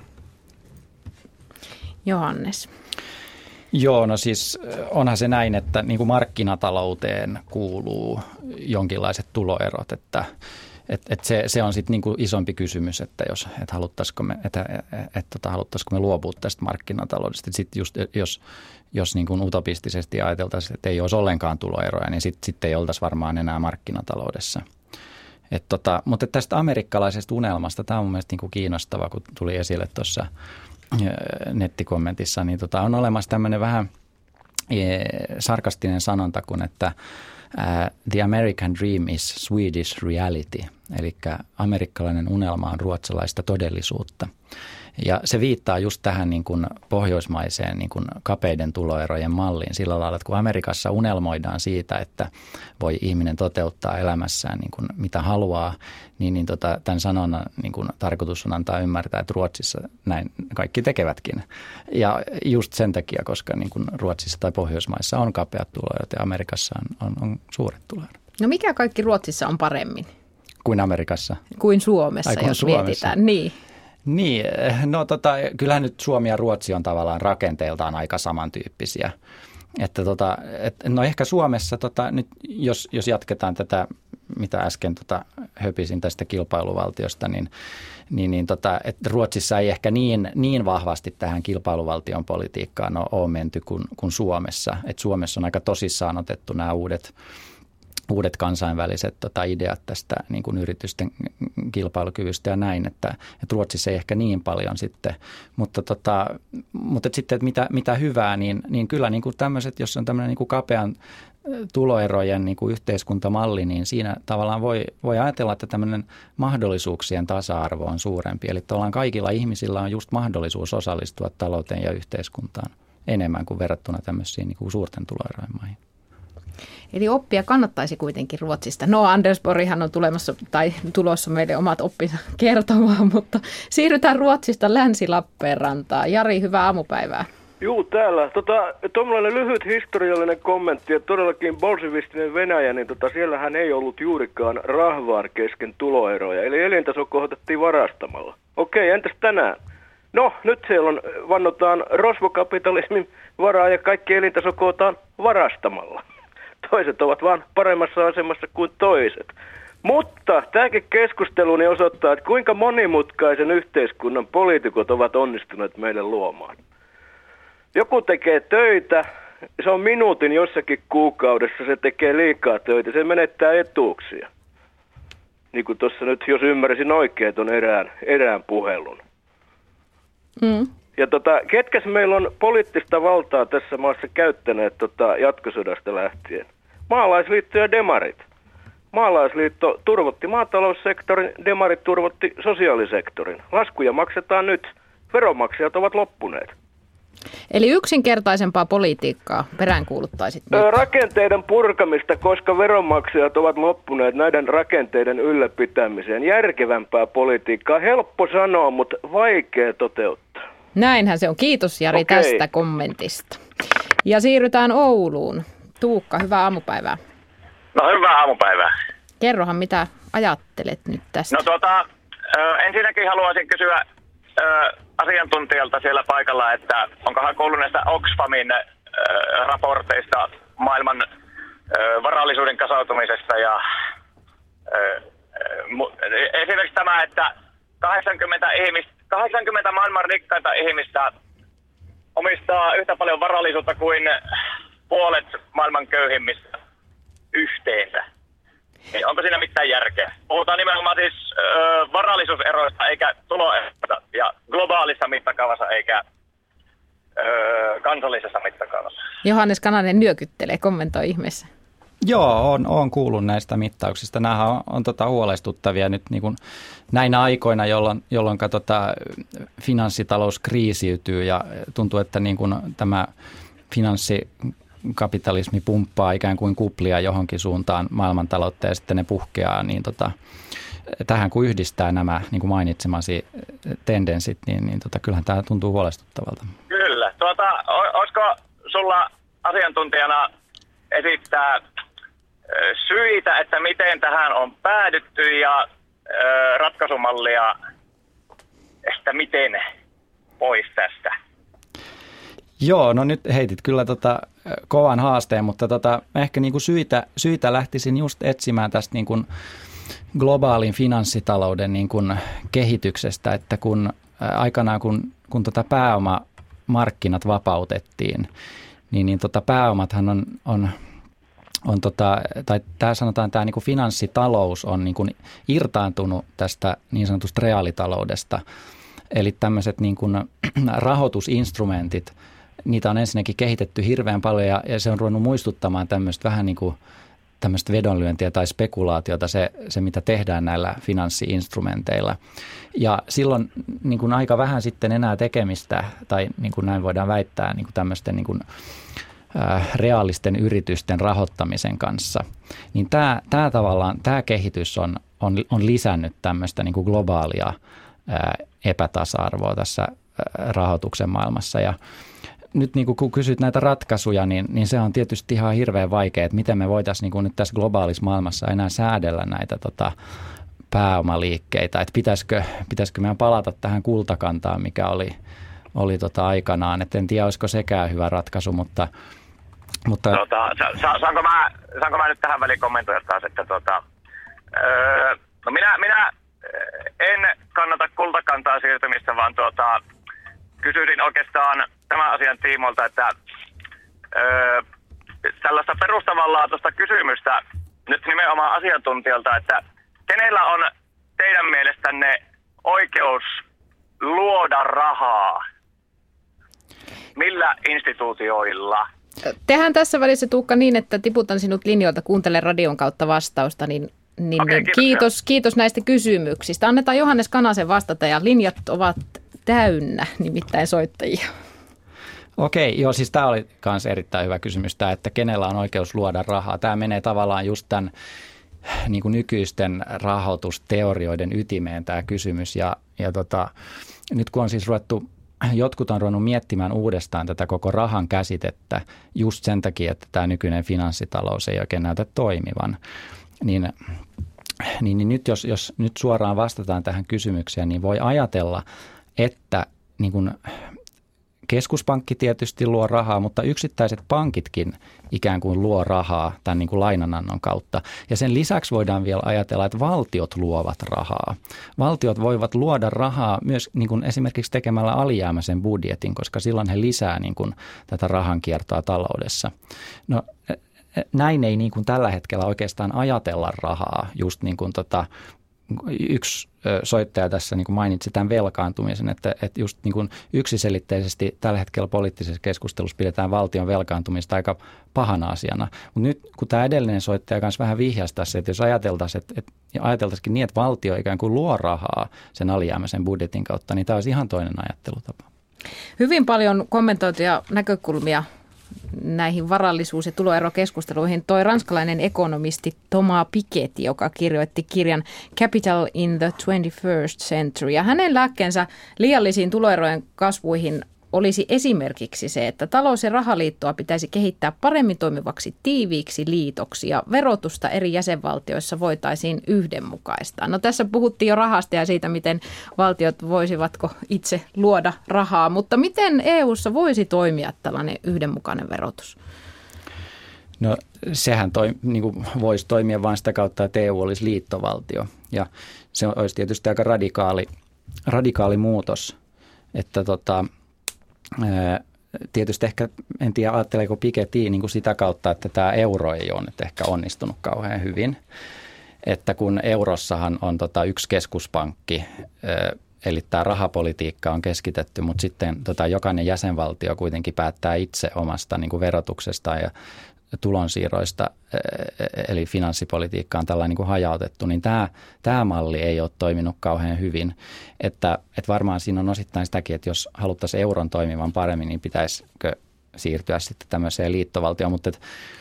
Johannes. Joo, no siis onhan se näin, että niin kuin markkinatalouteen kuuluu jonkinlaiset tuloerot, että et, et se, se on sitten niin kuin isompi kysymys, että jos et haluttaisiko me, että, et, et, tota, haluttaisiko me luopua tästä markkinataloudesta. Sitten just jos, jos niin kuin utopistisesti ajateltaisiin, että ei olisi ollenkaan tuloeroja, niin sitten sit ei oltaisi varmaan enää markkinataloudessa. Et tota, mutta tästä amerikkalaisesta unelmasta, tämä on mun mielestä niin kuin kiinnostavaa, kun tuli esille tuossa nettikommentissa, niin tota, on olemassa tämmöinen vähän sarkastinen sanonta kuin, että uh, the American dream is Swedish reality, eli amerikkalainen unelma on ruotsalaista todellisuutta. Ja se viittaa just tähän niin kuin pohjoismaiseen niin kuin kapeiden tuloerojen malliin sillä lailla, että kun Amerikassa unelmoidaan siitä, että voi ihminen toteuttaa elämässään niin kuin mitä haluaa, niin, niin tota, tämän sanonnan niin kuin tarkoitus on antaa ymmärtää, että Ruotsissa näin kaikki tekevätkin. Ja just sen takia, koska niin kuin Ruotsissa tai Pohjoismaissa on kapeat tuloerot ja Amerikassa on, on, on suuret tuloerot. No mikä kaikki Ruotsissa on paremmin? Kuin Amerikassa? Kuin Suomessa, Ai, jos Suomessa. mietitään. Niin. Niin, no tota, kyllähän nyt Suomi ja Ruotsi on tavallaan rakenteeltaan aika samantyyppisiä. Että tota, et, no ehkä Suomessa, tota, nyt jos, jos jatketaan tätä, mitä äsken tota, höpisin tästä kilpailuvaltiosta, niin, niin, niin tota, että Ruotsissa ei ehkä niin, niin vahvasti tähän kilpailuvaltion politiikkaan ole, ole menty kuin, kuin Suomessa. Että Suomessa on aika tosissaan otettu nämä uudet uudet kansainväliset tota, ideat tästä niin kuin yritysten kilpailukyvystä ja näin, että, että Ruotsissa ei ehkä niin paljon sitten, mutta, tota, mutta sitten, että mitä, mitä hyvää, niin, niin kyllä niin kuin tämmöiset, jos on tämmöinen niin kuin kapean tuloerojen niin kuin yhteiskuntamalli, niin siinä tavallaan voi, voi ajatella, että tämmöinen mahdollisuuksien tasa-arvo on suurempi, eli tavallaan kaikilla ihmisillä on just mahdollisuus osallistua talouteen ja yhteiskuntaan enemmän kuin verrattuna tämmöisiin niin kuin suurten tuloerojen maihin. Eli oppia kannattaisi kuitenkin Ruotsista. No, Anders Borghan on tulemassa tai tulossa meille omat oppinsa kertomaan, mutta siirrytään Ruotsista Länsi-Lappeenrantaan. Jari, hyvää aamupäivää. Juu, täällä. Tota, tuollainen lyhyt historiallinen kommentti, että todellakin bolsevistinen Venäjä, niin tota, siellähän ei ollut juurikaan rahvaan kesken tuloeroja, eli elintaso kohotettiin varastamalla. Okei, entäs tänään? No, nyt siellä on, vannotaan rosvokapitalismin varaa ja kaikki elintaso kootaan varastamalla. Toiset ovat vaan paremmassa asemassa kuin toiset. Mutta tämäkin keskustelu niin osoittaa, että kuinka monimutkaisen yhteiskunnan poliitikot ovat onnistuneet meille luomaan. Joku tekee töitä, se on minuutin jossakin kuukaudessa, se tekee liikaa töitä, se menettää etuuksia. Niin kuin tuossa nyt, jos ymmärsin oikein tuon erään, erään puhelun. Mm. Ja tota, ketkäs meillä on poliittista valtaa tässä maassa käyttäneet tota, jatkosodasta lähtien? Maalaisliitto ja demarit. Maalaisliitto turvotti maataloussektorin, demarit turvotti sosiaalisektorin. Laskuja maksetaan nyt. Veronmaksajat ovat loppuneet. Eli yksinkertaisempaa politiikkaa peräänkuuluttaisit nyt? Rakenteiden purkamista, koska veronmaksajat ovat loppuneet näiden rakenteiden ylläpitämiseen. Järkevämpää politiikkaa. Helppo sanoa, mutta vaikea toteuttaa. Näinhän se on. Kiitos Jari Okei. tästä kommentista. Ja siirrytään Ouluun. Tuukka, hyvää aamupäivää. No hyvää aamupäivää. Kerrohan, mitä ajattelet nyt tästä? No tuota, ensinnäkin haluaisin kysyä asiantuntijalta siellä paikalla, että onkohan kuullut näistä Oxfamin raporteista maailman varallisuuden kasautumisesta ja esimerkiksi tämä, että kahdeksankymmentä, ihmistä, kahdeksankymmentä maailman rikkaita ihmistä omistaa yhtä paljon varallisuutta kuin puolet maailman köyhimmistä yhteensä. Niin onko siinä mitään järkeä? Puhutaan nimenomaan siis ö, varallisuuseroista eikä tuloeroista ja globaalissa mittakaavassa eikä ö, kansallisessa mittakaavassa. Johannes Kananen nyökyttelee, kommentoi ihmeessä. Joo, on, on kuullut näistä mittauksista. Nämä on, on tota huolestuttavia nyt niin kuin näinä aikoina, jolloin, jolloin tota, finanssitalous kriisiytyy ja tuntuu, että niin kuin tämä finanssikapitalismi pumppaa ikään kuin kuplia johonkin suuntaan maailmantaloutta ja sitten ne puhkeaa, niin tota, tähän kun yhdistää nämä niin kuin mainitsemasi tendenssit, niin, niin tota, kyllähän tämä tuntuu huolestuttavalta. Kyllä. Tuota, olisiko sulla asiantuntijana esittää ö, syitä, että miten tähän on päädytty ja ö, ratkaisumallia, että miten pois tästä? Joo, no nyt heitit kyllä tota kovan haasteen, mutta tota, ehkä niinku syitä, syitä lähtisin just etsimään tästä niinku globaalin finanssitalouden niinku kehityksestä, että kun aikanaan kun, kun tota pääomamarkkinat vapautettiin, niin, niin tota pääomathan on, on, on tota, tai tämä sanotaan tämä niinku finanssitalous on niinku irtaantunut tästä niin sanotusta reaalitaloudesta, eli tämmöiset niinku rahoitusinstrumentit, niitä on ensinnäkin kehitetty hirveän paljon ja, ja se on ruvennut muistuttamaan tämmöistä vähän niin kuin tämmöistä vedonlyöntiä tai spekulaatiota, se, se mitä tehdään näillä finanssi-instrumenteilla. Ja silloin niin kuin aika vähän sitten enää tekemistä, tai niin kuin näin voidaan väittää, niin kuin tämmöisten niin kuin, äh, reaalisten yritysten rahoittamisen kanssa. Niin tämä, tämä tavallaan, tämä kehitys on, on, on lisännyt tämmöistä niin kuin globaalia äh, epätasa-arvoa tässä äh, rahoituksen maailmassa ja nyt niin kun kysyt näitä ratkaisuja, niin, niin se on tietysti ihan hirveän vaikea, että miten me voitaisiin niin kun nyt tässä globaalissa maailmassa enää säädellä näitä tota, pääomaliikkeitä. Että pitäisikö, pitäisikö meidän palata tähän kultakantaan, mikä oli, oli tota aikanaan. Et en tiedä, olisiko sekään hyvä ratkaisu, mutta... mutta... Tota, sa, saanko, mä, saanko mä nyt tähän väliin kommentoida taas, että tota, öö, no minä, minä en kannata kultakantaa siirtymistä, vaan tuota, kysyisin oikeastaan tämän asian tiimoilta, että öö, tällaista perustavanlaatuista kysymystä nyt nimenomaan asiantuntijalta, että kenellä on teidän mielestänne oikeus luoda rahaa? Millä instituutioilla? Tehän tässä välissä, Tuukka, niin, että tiputan sinut linjoilta, kuuntele radion kautta vastausta, niin, niin, Okei, niin kiitos, kiitos näistä kysymyksistä. Annetaan Johannes Kanasen vastata ja linjat ovat täynnä, nimittäin soittajia. Okei, joo, siis tämä oli myös erittäin hyvä kysymys, tämä, että kenellä on oikeus luoda rahaa. Tämä menee tavallaan just tämän niin kuin nykyisten rahoitusteorioiden ytimeen tämä kysymys. Ja, ja tota, nyt kun on siis ruvettu, jotkut on ruvennut miettimään uudestaan tätä koko rahan käsitettä just sen takia, että tämä nykyinen finanssitalous ei oikein näytä toimivan, niin, niin, niin nyt jos, jos nyt suoraan vastataan tähän kysymykseen, niin voi ajatella, että niin kuin keskuspankki tietysti luo rahaa, mutta yksittäiset pankitkin ikään kuin luo rahaa tämän niin kuin lainanannon kautta. Ja sen lisäksi voidaan vielä ajatella, että valtiot luovat rahaa. Valtiot voivat luoda rahaa myös niin kuin esimerkiksi tekemällä alijäämäisen budjetin, koska silloin he lisää niin kuin tätä rahankiertoa taloudessa. No näin ei niin kuin tällä hetkellä oikeastaan ajatella rahaa, just niin kuin tota, yksi soittaja tässä niin kuin mainitsi tämän velkaantumisen, että, että just niin kuin yksiselitteisesti tällä hetkellä poliittisessa keskustelussa pidetään valtion velkaantumista aika pahana asiana. Mutta nyt kun tämä edellinen soittaja kanssa vähän vihjasi tässä, että jos ajateltaisiin, että, että ajateltaisiin niin, että valtio ikään kuin luo rahaa sen alijäämäisen budjetin kautta, niin tämä olisi ihan toinen ajattelutapa. Hyvin paljon kommentoituja näkökulmia näihin varallisuus- ja tuloerokeskusteluihin toi ranskalainen ekonomisti Thomas Piketty, joka kirjoitti kirjan Capital in the twenty-first century. Ja hänen lääkkeensä liiallisiin tuloerojen kasvuihin olisi esimerkiksi se, että talous- ja rahaliittoa pitäisi kehittää paremmin toimivaksi tiiviiksi liitoksi ja verotusta eri jäsenvaltioissa voitaisiin yhdenmukaistaa. No tässä puhuttiin jo rahasta ja siitä, miten valtiot voisivatko itse luoda rahaa, mutta miten E U:ssa voisi toimia tällainen yhdenmukainen verotus? No sehän toi, niin kuin voisi toimia vain sitä kautta, että E U olisi liittovaltio ja se olisi tietysti aika radikaali, radikaali muutos, että tota, tietysti ehkä, en tiedä ajatteleeko Piketty niin kuin sitä kautta, että tämä euro ei ole nyt ehkä onnistunut kauhean hyvin. Että kun eurossahan on tota yksi keskuspankki, eli tämä rahapolitiikka on keskitetty, mutta sitten tota jokainen jäsenvaltio kuitenkin päättää itse omasta niin kuin verotuksestaan ja tulonsiirroista, eli finanssipolitiikka on tällainen niin kuin hajautettu, niin tämä, tämä malli ei ole toiminut kauhean hyvin. Että, että varmaan siinä on osittain sitäkin, että jos haluttaisiin euron toimivan paremmin, niin pitäisikö siirtyä sitten tämmöiseen liittovaltioon. Mutta että,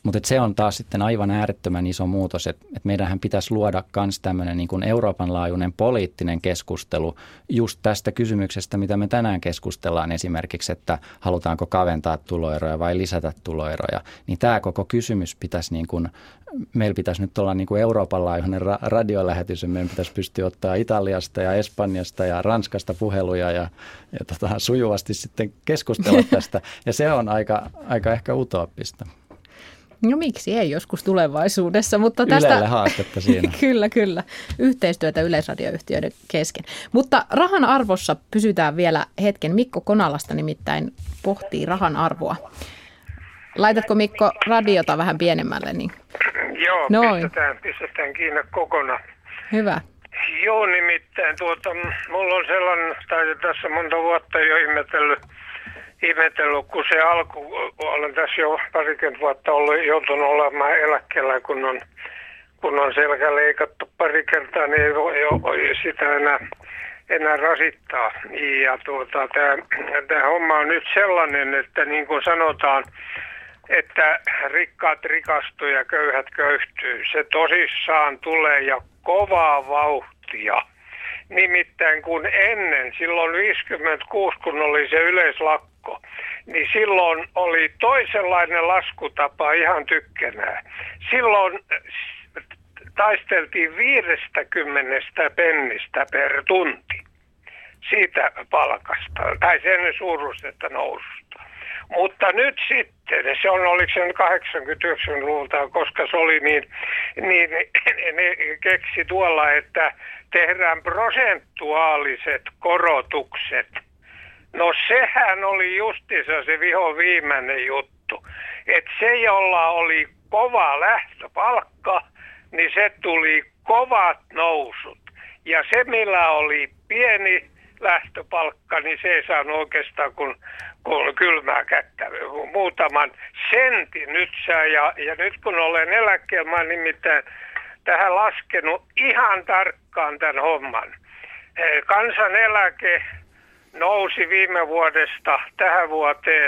Mutta se on taas sitten aivan äärettömän iso muutos, että et meidänhän pitäisi luoda myös tämmöinen niin kuin Euroopan laajuinen poliittinen keskustelu just tästä kysymyksestä, mitä me tänään keskustellaan esimerkiksi, että halutaanko kaventaa tuloeroja vai lisätä tuloeroja. Niin tämä koko kysymys pitäisi, niin kuin, meillä pitäisi nyt olla niin kuin Euroopan laajuinen ra- radiolähetys, ja meidän pitäisi pystyä ottaa Italiasta ja Espanjasta ja Ranskasta puheluja ja, ja tota, sujuvasti sitten keskustella tästä. Ja se on aika, aika ehkä utooppista. No miksi ei joskus tulevaisuudessa, mutta tästä... Ylelle haastetta siinä. Kyllä, kyllä. Yhteistyötä yleisradioyhtiöiden kesken. Mutta rahan arvossa pysytään vielä hetken. Mikko Konalasta nimittäin pohtii rahan arvoa. Laitatko Mikko radiota vähän pienemmälle? Niin... Joo, Noin. pistetään, pistetään kiinni kokonaan. Hyvä. Joo, nimittäin tuota, mulla on sellainen, tai tässä monta vuotta jo ihmetellyt, ihmetellyt, kun se alku, olen tässä jo parikymmentä vuotta ollut, joutunut olemaan eläkkeellä, kun on, kun on selkä leikattu pari kertaa, niin ei voi jo sitä enää, enää rasittaa. Ja tuota, tämä homma on nyt sellainen, että niin kuin sanotaan, että rikkaat rikastuu ja köyhät köyhtyy. Se tosissaan tulee ja kovaa vauhtia. Nimittäin kun ennen, silloin viisikymmentäkuusi, kun oli se yleislakko, niin silloin oli toisenlainen laskutapa ihan tykkänään. Silloin taisteltiin viidestäkymmenestä pennistä per tunti siitä palkasta, tai sen suuruisesta noususta. Mutta nyt sitten, se on, oliko se kahdeksankymmentä-yhdeksänkymmentäluvulta, koska se oli niin, niin ne keksi tuolla, että tehdään prosentuaaliset korotukset. No sehän oli justiinsa se viho viimeinen juttu. Että se, jolla oli kova lähtöpalkka, niin se tuli kovat nousut. Ja se, millä oli pieni lähtöpalkka, niin se ei saanut oikeastaan kun, kun kylmää kättä. Muutaman sentin nyt saa. Ja, ja nyt kun olen eläkkeellä, mä nimittäin tähän laskenut ihan tarkkaan tämän homman. Kansaneläke nousi viime vuodesta tähän vuoteen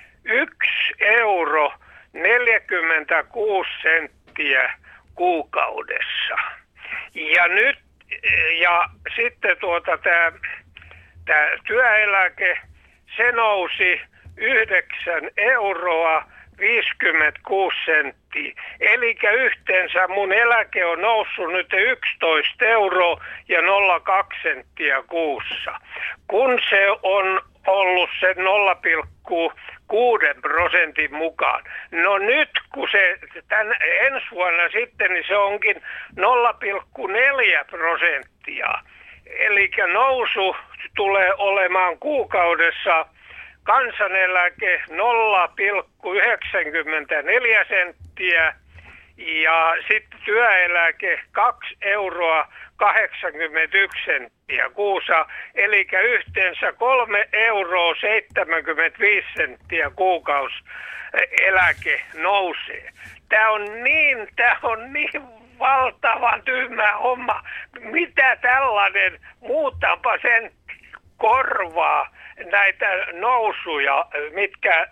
yksi euro neljäkymmentäkuusi senttiä kuukaudessa. Ja nyt ja sitten tuota tämä tää työeläke, se nousi yhdeksän euroa viisikymmentäkuusi senttiä. Eli yhteensä mun eläke on noussut nyt yksitoista euroa ja nolla kaksi senttiä kuussa. Kun se on ollut se nolla pilkku kuusi prosentin mukaan. No nyt kun se tän ensi vuonna sitten, niin se onkin nolla pilkku neljä prosenttia. Eli nousu tulee olemaan kuukaudessa kansaneläke nolla pilkku yhdeksänkymmentäneljä senttiä ja sitten työeläke kaksi euroa kahdeksankymmentäyksi senttiä kuussa, eli yhteensä kolme euroa seitsemänkymmentäviisi senttiä kuukausi eläke nousee. Tämä on niin, tämä on niin valtavan tyhmä homma. Mitä tällainen muutama sentti korvaa näitä nousuja, mitkä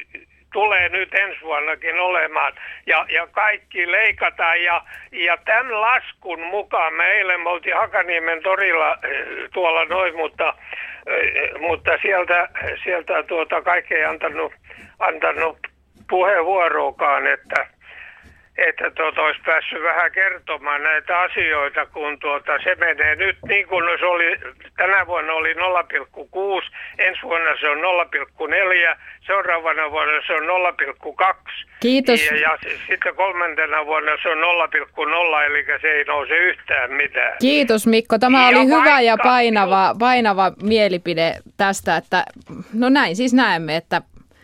tulee nyt ensi vuonnakin olemaan, ja, ja kaikki leikataan, ja, ja tämän laskun mukaan, me eilen me oltiin Hakaniemen torilla tuolla noin, mutta, mutta sieltä, sieltä tuota kaikki ei antanut, antanut puheenvuoroakaan, että että tuota, olisi päässyt vähän kertomaan näitä asioita, kun tuota, se menee nyt niin kuin se oli, tänä vuonna oli nolla pilkku kuusi, ensi vuonna se on nolla pilkku neljä, seuraavana vuonna se on nolla pilkku kaksi. Kiitos. Ja, ja sitten kolmantena vuonna se on nolla pilkku nolla, eli se ei nouse yhtään mitään. Kiitos Mikko, tämä ja oli vaikka, hyvä ja painava, painava mielipide tästä, että no näin siis näemme, että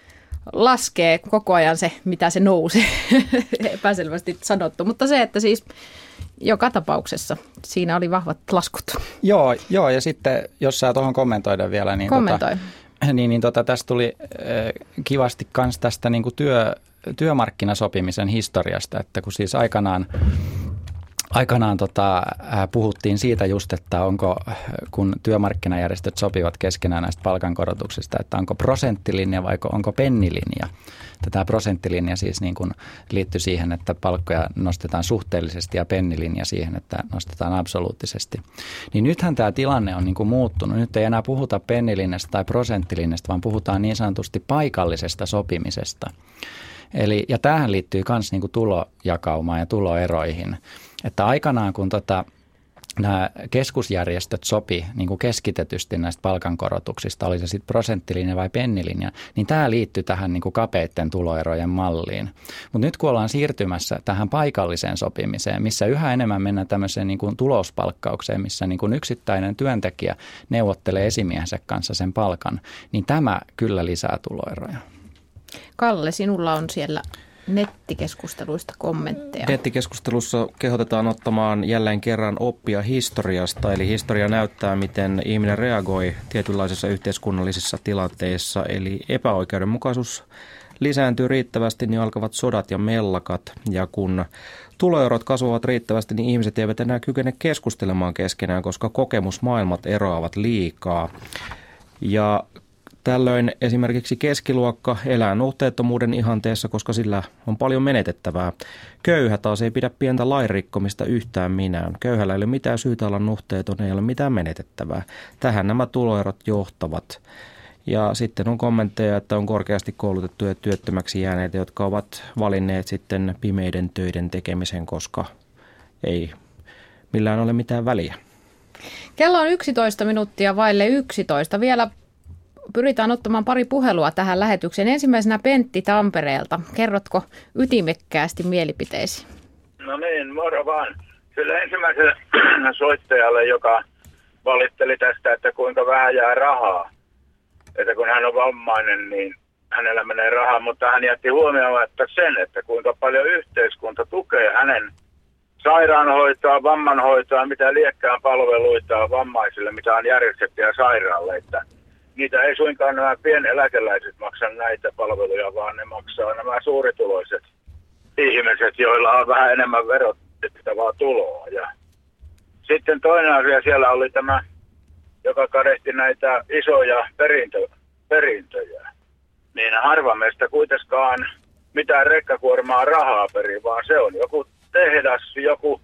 laskee koko ajan se, mitä se nousee, epäselvästi sanottu, mutta se, että siis joka tapauksessa siinä oli vahvat laskut. Joo, joo ja sitten jos saa tuohon kommentoida vielä, niin, Kommentoi. tota, niin, niin tota, tästä tuli äh, kivasti myös tästä niin kuin työ, työmarkkinasopimisen historiasta, että kun siis aikanaan aikanaan tota, puhuttiin siitä just, että onko, kun työmarkkinajärjestöt sopivat keskenään näistä palkankorotuksista, että onko prosenttilinja vai onko pennilinja. Tämä prosenttilinja siis niin kuin liittyy siihen, että palkkoja nostetaan suhteellisesti ja pennilinja siihen, että nostetaan absoluuttisesti. Niin nythän tämä tilanne on niin kuin muuttunut. Nyt ei enää puhuta pennilinjasta tai prosenttilinjasta, vaan puhutaan niin sanotusti paikallisesta sopimisesta. Eli, ja tämähän liittyy myös niin kuin tulojakaumaan ja tuloeroihin. Että aikanaan kun tota, nämä keskusjärjestöt sopi niin kuin keskitetysti näistä palkankorotuksista, oli se sitten prosenttilinja vai pennilinja, niin tämä liittyy tähän niin kuin kapeitten tuloerojen malliin. Mutta nyt kun ollaan siirtymässä tähän paikalliseen sopimiseen, missä yhä enemmän mennään tämmöiseen niin kuin tulospalkkaukseen, missä niin kuin yksittäinen työntekijä neuvottelee esimiehensä kanssa sen palkan, niin tämä kyllä lisää tuloeroja. Kalle, sinulla on siellä nettikeskusteluista kommentteja. Nettikeskustelussa kehotetaan ottamaan jälleen kerran oppia historiasta, eli historia näyttää, miten ihminen reagoi tietynlaisissa yhteiskunnallisissa tilanteissa, eli epäoikeudenmukaisuus lisääntyy riittävästi, niin alkavat sodat ja mellakat, ja kun tuloerot kasvavat riittävästi, niin ihmiset eivät enää kykene keskustelemaan keskenään, koska kokemusmaailmat eroavat liikaa. Ja tällöin esimerkiksi keskiluokka elää nuhteettomuuden ihanteessa, koska sillä on paljon menetettävää. Köyhä taas ei pidä pientä lainrikkomista yhtään minään. Köyhällä ei ole mitään syytä olla nuhteeton, ei ole mitään menetettävää. Tähän nämä tuloerot johtavat. Ja sitten on kommentteja, että on korkeasti koulutettuja työttömäksi jääneitä, jotka ovat valinneet sitten pimeiden töiden tekemisen, koska ei millään ole mitään väliä. Kello on yksitoista minuuttia vaille yksitoista. Vielä pyritään ottamaan pari puhelua tähän lähetykseen. Ensimmäisenä Pentti Tampereelta. Kerrotko ytimekkäästi mielipiteesi? No niin, moro vaan. Sille ensimmäiselle soittajalle, joka valitteli tästä, että kuinka vähän jää rahaa. Että kun hän on vammainen, niin hänellä menee rahaa, mutta hän jätti huomioimatta sen, että kuinka paljon yhteiskunta tukee hänen sairaanhoitoa, vammanhoitoa, mitä liekkään palveluita vammaisille, mitä on järjestetty ja sairaalle. Että niitä ei suinkaan nämä pieneläkeläiset maksa näitä palveluja, vaan ne maksaa nämä suurituloiset ihmiset, joilla on vähän enemmän verotettavaa tuloa. Ja sitten toinen asia siellä oli tämä, joka kadehti näitä isoja perintö, perintöjä. Niin harva meistä kuitenkaan mitään rekkakuormaa rahaa peri, vaan se on joku tehdas, joku,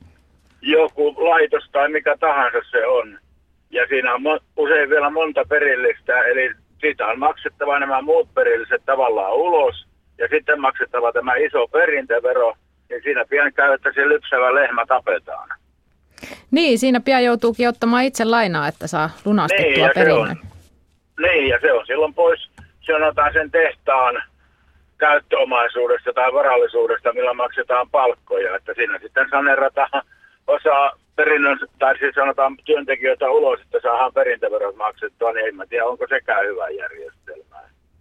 joku laitos tai mikä tahansa se on. Ja siinä on usein vielä monta perillistä, eli siitä on maksettava nämä muut perilliset tavallaan ulos, ja sitten maksettava tämä iso perintövero, ja siinä pian käy, että se lypsävä lehmä tapetaan. Niin, siinä pian joutuukin ottamaan itse lainaa, että saa lunastettua niin, perinnön. Niin, ja se on silloin pois, sanotaan sen tehtaan käyttöomaisuudesta tai varallisuudesta, millä maksetaan palkkoja, että siinä sitten saneerataan osa perinnön, tai siis sanotaan työntekijöitä ulos, että saadaan perintöverot maksettua, niin en mä tiedä, onko sekään hyvä järjestelmä.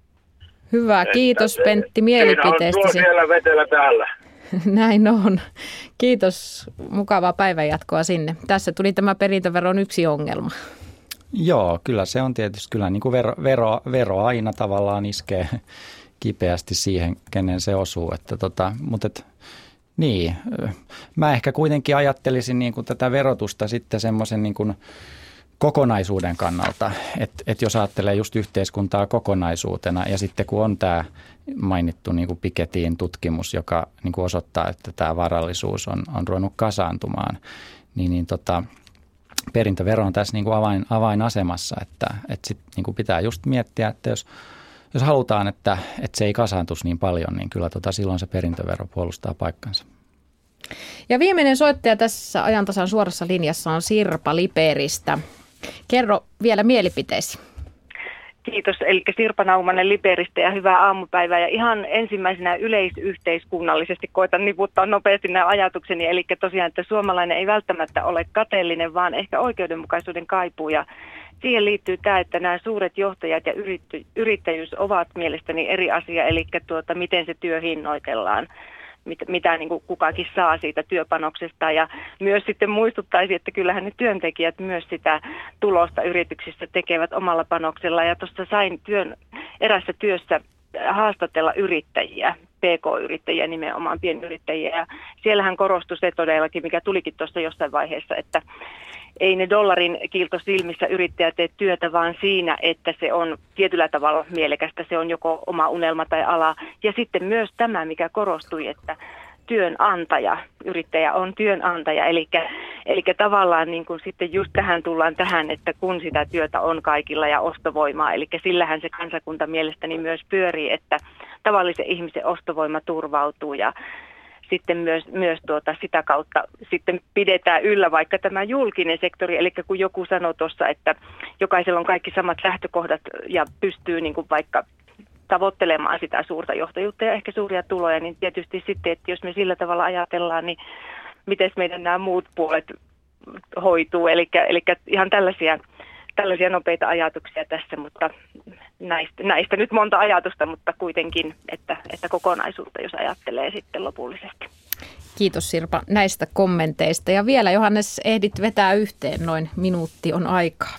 Hyvä, kiitos se, Pentti mielipiteestäsi. Siinä on tuo siellä vetellä täällä. Näin on. Kiitos, mukavaa päivänjatkoa sinne. Tässä tuli tämä perintöveron yksi ongelma. Joo, kyllä se on tietysti, kyllä niin kuin vero, vero, vero aina tavallaan iskee kipeästi siihen, kenen se osuu, että tota, mutta et, niin, mä ehkä kuitenkin ajattelisin niin kuin tätä verotusta sitten semmoisen niin kuin kokonaisuuden kannalta, että, että jos ajattelee just yhteiskuntaa kokonaisuutena ja sitten kun on tämä mainittu niin kuin Piketin tutkimus, joka niin kuin osoittaa, että tämä varallisuus on, on ruvennut kasaantumaan, niin, niin tota, perintövero on tässä niin kuin avain, avainasemassa, että, että sit niin kuin pitää just miettiä, että jos Jos halutaan, että, että se ei kasaantuisi niin paljon, niin kyllä tota, silloin se perintövero puolustaa paikkansa. Ja viimeinen soittaja tässä ajantasan suorassa linjassa on Sirpa Liperistä. Kerro vielä mielipiteesi. Kiitos. Eli Sirpa Naumanen Liperistä ja hyvää aamupäivää. Ja ihan ensimmäisenä yleisyhteiskunnallisesti koitan niputtaa nopeasti nämä ajatukseni. Eli tosiaan, että suomalainen ei välttämättä ole kateellinen, vaan ehkä oikeudenmukaisuuden kaipuu. Ja siihen liittyy tämä, että nämä suuret johtajat ja yritty, yrittäjyys ovat mielestäni eri asia, eli tuota, miten se työ hinnoitellaan, mit, mitä niin kuin kukakin saa siitä työpanoksesta. Ja myös sitten muistuttaisi, että kyllähän ne työntekijät myös sitä tulosta yrityksissä tekevät omalla panoksella. Ja tuossa sain työn, erässä työssä haastatella yrittäjiä P K-yrittäjiä, nimenomaan pienyrittäjiä. Ja siellähän korostui se todellakin, mikä tulikin tuossa jossain vaiheessa, että ei ne dollarin kiilto silmissä yrittäjä tee työtä, vaan siinä, että se on tietyllä tavalla mielekästä. Se on joko oma unelma tai ala. Ja sitten myös tämä, mikä korostui, että työnantaja, yrittäjä on työnantaja. Eli, eli tavallaan niin kuin sitten just tähän tullaan tähän, että kun sitä työtä on kaikilla ja ostovoimaa, eli sillähän se kansakunta mielestäni myös pyörii, että tavallisen ihmisen ostovoima turvautuu ja sitten myös, myös tuota sitä kautta sitten pidetään yllä vaikka tämä julkinen sektori. Eli kun joku sanoi tuossa, että jokaisella on kaikki samat lähtökohdat ja pystyy niin kuin vaikka tavoittelemaan sitä suurta johtajuutta ja ehkä suuria tuloja, niin tietysti sitten, että jos me sillä tavalla ajatellaan, niin miten meidän nämä muut puolet hoituu. Eli, eli ihan tällaisia, tällaisia nopeita ajatuksia tässä, mutta näistä, näistä nyt monta ajatusta, mutta kuitenkin, että, että kokonaisuutta, jos ajattelee sitten lopullisesti. Kiitos Sirpa näistä kommenteista. Ja vielä Johannes, ehdit vetää yhteen, noin minuutti on aikaa.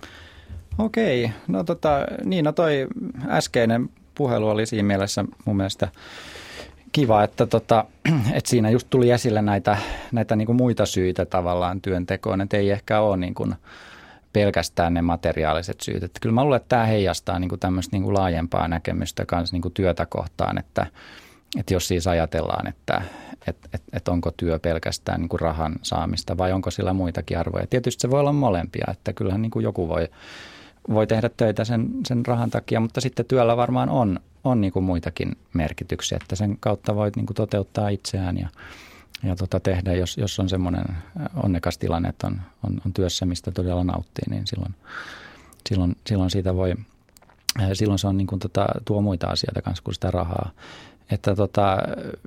Okei, no tota, niin no toi äskeinen puhelu oli siinä mielessä mun mielestä kiva, että, tota, että siinä just tuli esille näitä, näitä niin kuin muita syitä tavallaan työntekoon, että ei ehkä ole niin kuin pelkästään ne materiaaliset syyt. Että kyllä mä luulen, että tämä heijastaa niin kuin tämmöistä niin kuin laajempaa näkemystä kanssa niin kuin työtä kohtaan, että, että jos siis ajatellaan, että et, et, et onko työ pelkästään niin kuin rahan saamista vai onko sillä muitakin arvoja. Tietysti se voi olla molempia, että kyllähän niin kuin joku voi voi tehdä töitä sen, sen rahan takia, mutta sitten työllä varmaan on, on niin kuin muitakin merkityksiä, että sen kautta voit niin kuin toteuttaa itseään ja, ja tota tehdä, jos, jos on semmoinen onnekas tilanne, että on, on, on työssä, mistä todella nauttii, niin silloin, silloin, silloin siitä voi, silloin se on niin kuin tota, tuo muita asioita kanssa kuin sitä rahaa. Että tota,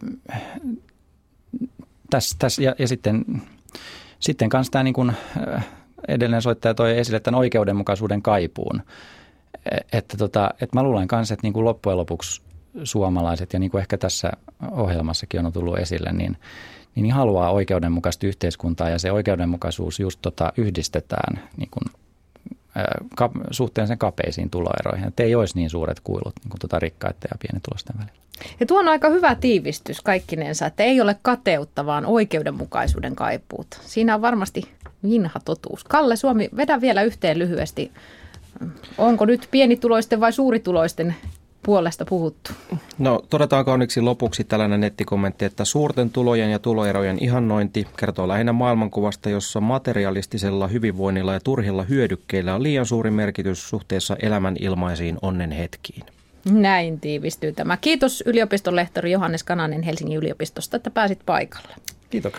täs, täs, ja, ja sitten, sitten kanssa tämä niin kuin edellinen soittaja toi esille tämän oikeudenmukaisuuden kaipuun. Että, tota, että mä luulen kanssa, että niin kuin loppujen lopuksi suomalaiset, ja niin kuin ehkä tässä ohjelmassakin on tullut esille, niin, niin haluaa oikeudenmukaista yhteiskuntaa, ja se oikeudenmukaisuus just tota yhdistetään niin kuin, ka, suhteellisen kapeisiin tuloeroihin. Että ei olisi niin suuret kuilut niin kuin tota rikkaiden ja pienituloisten välillä. Ja tuo on aika hyvä tiivistys kaikkinensa, että ei ole kateutta, vaan oikeudenmukaisuuden kaipuuta. Siinä on varmasti vinha totuus. Kalle Suomi, vedä vielä yhteen lyhyesti. Onko nyt pienituloisten vai suurituloisten puolesta puhuttu? No todetaan kauniksi lopuksi tällainen nettikommentti, että suurten tulojen ja tuloerojen ihannointi kertoo lähinnä maailmankuvasta, jossa materialistisella hyvinvoinnilla ja turhilla hyödykkeillä on liian suuri merkitys suhteessa elämän ilmaisiin onnen hetkiin. Näin tiivistyy tämä. Kiitos yliopiston lehtori Johannes Kananen Helsingin yliopistosta, että pääsit paikalle. Kiitos.